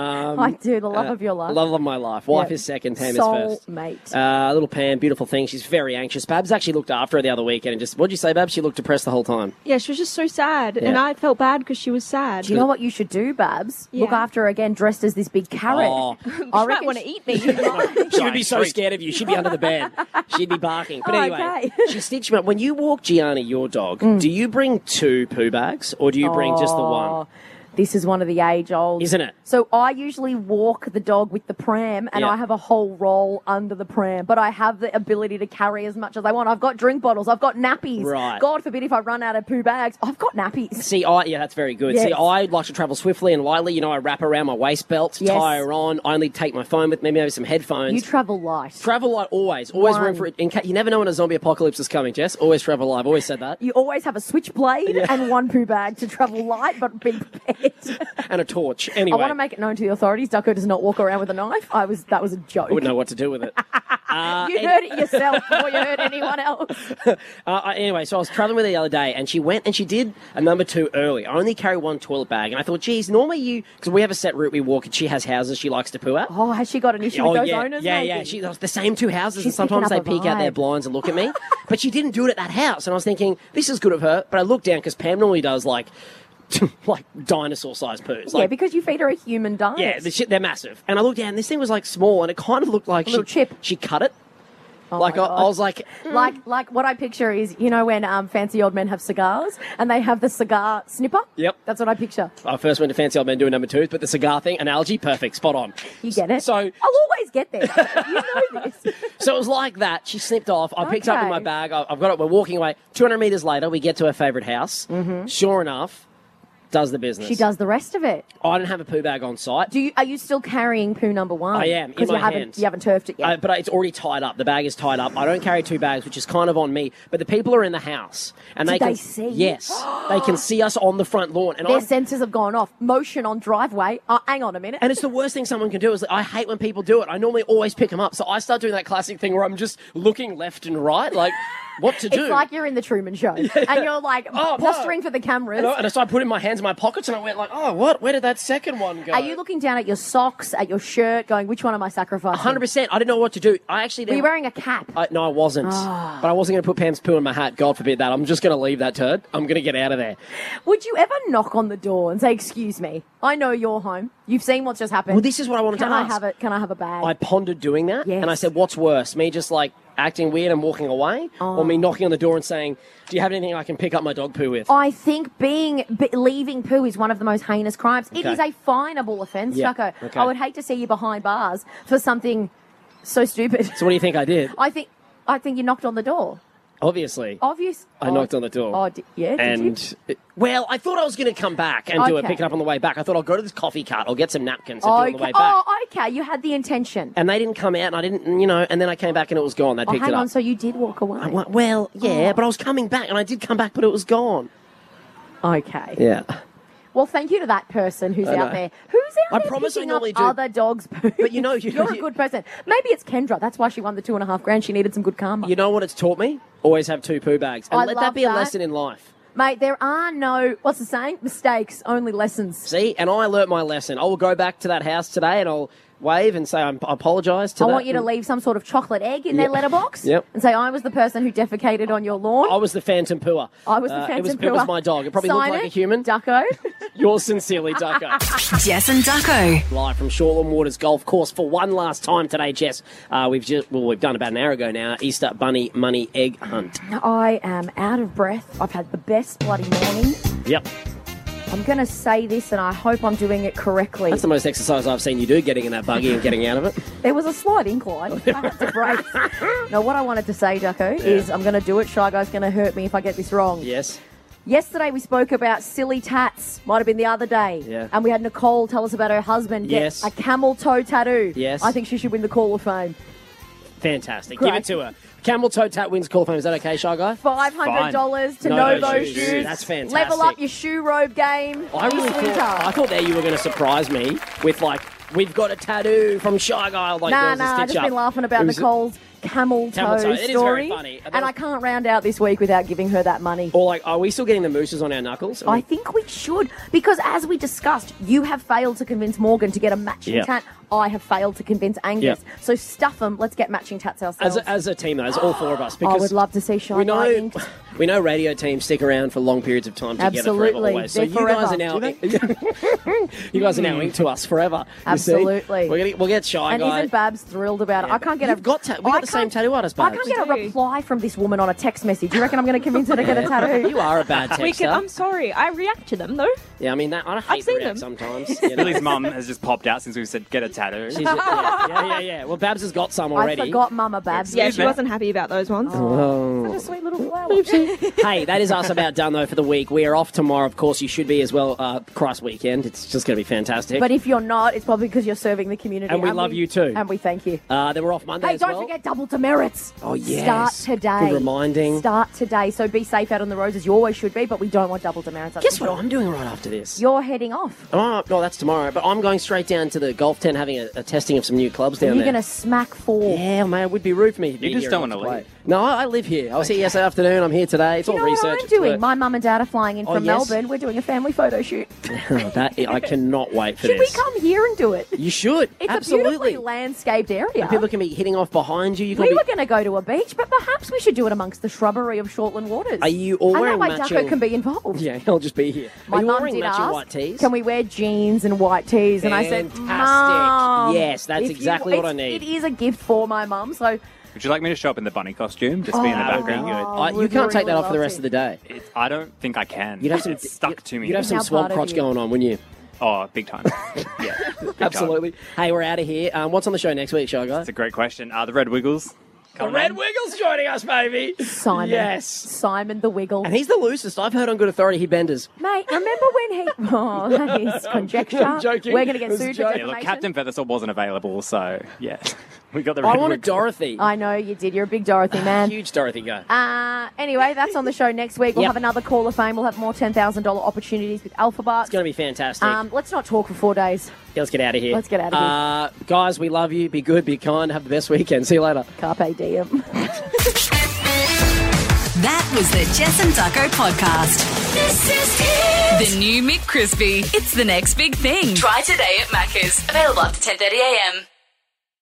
I do, the love of your life. Love of my life. Wife Yeah. is second, Pam is first. Soulmate. Little Pam, beautiful thing. She's very anxious. Babs actually looked after her the other weekend and just... What'd you say, Babs? She looked depressed the whole time. Yeah, she was just so sad, Yeah. and I felt bad because she was sad. Do you know what you should do, Babs? Yeah. Look after her again, dressed as this big carrot. Oh. I She reckon might want to eat me. She would be so scared of you. She'd be under the bed. She'd be barking. But Oh, anyway, okay. she stitched me up. When you walk Gianni, your dog, do you bring 2 poo bags or do you bring just the one? Oh, This is one of the age-olds. Isn't it? So I usually walk the dog with the pram, and Yeah. I have a whole roll under the pram, but I have the ability to carry as much as I want. I've got drink bottles. I've got nappies. Right. God forbid if I run out of poo bags, I've got nappies. See, that's very good. Yes. See, I like to travel swiftly and lightly. You know, I wrap around my waist belt, Yes. tie her on. I only take my phone with me, maybe some headphones. You travel light. Travel light always. Always One. room for it. You never know when a zombie apocalypse is coming, Jess. Always travel light. I've always said that. You always have a switchblade and one poo bag to travel light, but be prepared. And a torch. Anyway. I want to make it known to the authorities, Ducko does not walk around with a knife. That was a joke. I wouldn't know what to do with it. You heard it yourself before you heard anyone else. Anyway, so I was traveling with her the other day, and she went and she did a number 2 early. I only carry 1 toilet bag, and I thought, geez, normally because we have a set route we walk, and she has houses she likes to poo at. Oh, has she got an issue with those owners? Yeah, maybe? yeah. She the same 2 houses, She's and sometimes they picking up peek a out their vibe. blinds and look at me. But she didn't do it at that house, and I was thinking, this is good of her. But I looked down because Pam normally does like dinosaur-sized poos. Yeah, Like, because you feed her a human diet. yeah, they're massive. And I looked down, and this thing was like small, and it kind of looked like little chip. She cut it. Oh Like my I God. was like, Like what I picture is, you know, when fancy old men have cigars and they have the cigar snipper? Yep. That's what I picture. I first went to Fancy Old Men doing number 2s, but the cigar thing, analogy, perfect, spot on. You get it? So I'll always get there. You know this. So it was like that. She snipped off. I picked it up in Okay. my bag. I've got it. We're walking away. 200 metres later, we get to her favourite house. Mm-hmm. Sure enough, does the business. She does the rest of it. I didn't have a poo bag on site. Are you still carrying poo number 1? I am, in Because my you haven't hands. you haven't turfed it yet. But it's already tied up. The bag is tied up. I don't carry 2 bags, which is kind of on me. But the people are in the house, and Did they can they see? Yes, they can see us on the front lawn. And Their I'm sensors have gone off. Motion on driveway. Hang on a minute. And it's the worst thing someone can do. Is I hate when people do it. I normally always pick them up. So I start doing that classic thing where I'm just looking left and right, like what to do. It's like you're in the Truman Show, and you're like Oh, posturing no. for the cameras. And so I put in my hands in my pockets, and I went like, "Oh, what? Where did that second one go?" Are you looking down at your socks, at your shirt, going, which one am I sacrificing? 100%. I didn't know what to do. I actually Were you didn't. wearing a cap? No, I wasn't. But I wasn't going to put Pam's poo in my hat. God forbid that. I'm just going to leave that turd. I'm going to get out of there. Would you ever knock on the door and say, "Excuse me, I know you're home. You've seen what's just happened. Well, this is what I wanted Can to I ask. have it? Can I have a bag?" I pondered doing that, Yes. and I said, "What's worse, me just like acting weird and walking away, or me knocking on the door and saying, 'Do you have anything I can pick up my dog poo with?'" I think leaving poo is one of the most heinous crimes. It Okay. is a finable offence, Yeah, Ducko. okay. I would hate to see you behind bars for something so stupid. So what do you think I did? I think you knocked on the door. Obviously. Obvious. I knocked on the door. Oh, did you? And, well, I thought I was going to come back and do it, Okay. pick it up on the way back. I thought I'll go to this coffee cart, I'll get some napkins and do it on the way back. Oh, okay. You had the intention. And they didn't come out, and I didn't, and then I came back and it was gone. They Oh, picked hang it up. on. So you did walk away. Well, yeah, but I was coming back, and I did come back, but it was gone. Okay. Yeah. Well, thank you to that person who's I know. out there. Who's out I there promise I picking up normally do. other dogs' poo? But you know, You're a good person. Maybe it's Kendra. That's why she won the $2,500. She needed some good karma. You know what it's taught me? Always have 2 poo bags. And I let love that be a that. lesson in life. Mate, there are no, what's the saying? Mistakes, only lessons. See? And I learnt my lesson. I will go back to that house today and I'll wave and say I apologise to I that. want you to leave some sort of chocolate egg in their letterbox. Yep. And say, I was the person who defecated on your lawn. I was the phantom pooer. I was the phantom It pooer. was my dog. It probably Sign looked like it, a human. Ducko. Yours sincerely, Ducko. Jess and Ducko. Live from Shortland Waters Golf Course for one last time today, Jess. We've done about an hour ago now. Easter Bunny Money Egg Hunt. I am out of breath. I've had the best bloody morning. Yep. I'm going to say this, and I hope I'm doing it correctly. That's the most exercise I've seen you do, getting in that buggy and getting out of it. There was a slight incline. I had to brake. No, what I wanted to say, Ducko, is I'm going to do it. Shy Guy's going to hurt me if I get this wrong. Yes. Yesterday we spoke about silly tats. Might have been the other day. Yeah. And we had Nicole tell us about her husband get Yes. a camel toe tattoo. Yes. I think she should win the Call of Fame. Fantastic. Great. Give it to her. Camel Toe Tat wins Call of Fame. Is that okay, Shy Guy? $500 to Novo Novo shoes. shoes. That's fantastic. Level up your shoe robe game. I really I thought that you were going to surprise me with, like, we've got a tattoo from Shy Guy. Like, Nah, there was a I've stitch just up. been laughing about It was- Nicole's camel Camel toe toe. It is story. very funny. And I can't round out this week without giving her that money. Or, like, are we still getting the mooses on our knuckles? I think we should, because as we discussed, you have failed to convince Morgan to get a matching Yeah. tat. I have failed to convince Angus. Yeah. So stuff them. Let's get matching tats ourselves. As a team, though, as all 4 of us. I Because would love to see Shy we Guy know inked. we know radio teams stick around for long periods of time together forever Absolutely. always. So They're you guys forever. are now Do you guys are now inked to us forever. you see. Absolutely. We'll get Shy And Guy. isn't Babs thrilled about it? I can't get You've got we got the same tattoo artist, Babs. I can't get a reply from this woman on a text message. You reckon I'm going to convince her to get a tattoo? You are a bad texter. I'm sorry. I react to them, though. Yeah, I mean, I hate seen react them. sometimes. You know. Lily's mum has just popped out since we said get a tattoo. Yeah. Well, Babs has got some already. I forgot Mama Babs. Yeah, she wasn't happy about those ones. Oh. Such a sweet little flower. Hey, that is us about done, though, for the week. We are off tomorrow. Of course, you should be as well. Christ weekend. It's just going to be fantastic. But if you're not, it's probably because you're serving the community. And we love you too. And we thank you. then we're off Monday Hey, as don't well. forget double demerits. Oh, yes. Start today. Good reminding. Start today. So be safe out on the roads as you always should be, but we don't want double demerits. that's Guess for what sure. I'm doing right after this? You're heading off. Oh, no, that's tomorrow. But I'm going straight down to the golf tent having a testing of some new clubs down You're there. going to smack 4. Yeah, mate, it would be rude for me. You just don't want to leave. No, I live here. I was here yesterday afternoon. I'm here today. It's You all know research. what I'm it's doing? work. My mum and dad are flying in Oh, from yes? Melbourne. We're doing a family photo shoot. I cannot wait for Should we this. come here and do it? You should. It's Absolutely. a beautifully landscaped area. And people can be hitting off behind you. You can We be... were going to go to a beach, but perhaps we should do it amongst the shrubbery of Shortland Waters. Are you all and wearing that way matching... Ducko can be involved. Yeah, I'll just be here. My Are you mum wearing did matching ask, white tees? can we wear jeans and white tees? And I said, Mum, Yes, that's if exactly what I need. It is a gift for my mum, so... Would you like me to show up in the bunny costume? Just be in the That would be background? good. You can't take that off for the rest of the day. I don't think I can. You'd have some It's stuck to me. You'd have some How swamp proud of crotch you. going on, wouldn't you? Oh, big time. Yeah. big time. Absolutely. Hey, we're out of here. What's on the show next week, Shy Guy? That's a great question. The Red Wiggles. The Red Wiggles joining us, baby. Simon. Yes. Simon the Wiggle. And he's the loosest. I've heard on good authority he benders. Mate, remember when he... Oh, that is conjecture. I'm joking. We're going to get It was a sued for joke. Yeah, look, defamation. Captain Feathersall wasn't available, so yeah. We got the I Red wanted Wiggles. Dorothy. I know you did. You're a big Dorothy man. Huge Dorothy go. Anyway, that's on the show next week. We'll Yep. have another Call of Fame. We'll have more $10,000 opportunities with Alpha Bar. It's going to be fantastic. Let's not talk for 4 days. Yeah, let's get out of here. Let's get out of here. Guys, we love you. Be good, be kind. Have the best weekend. See you later. Carpe diem. That was the Jess and Ducko podcast. This is it. The new McCrispy. It's the next big thing. Try today at Macca's. Available after 10:30 a.m.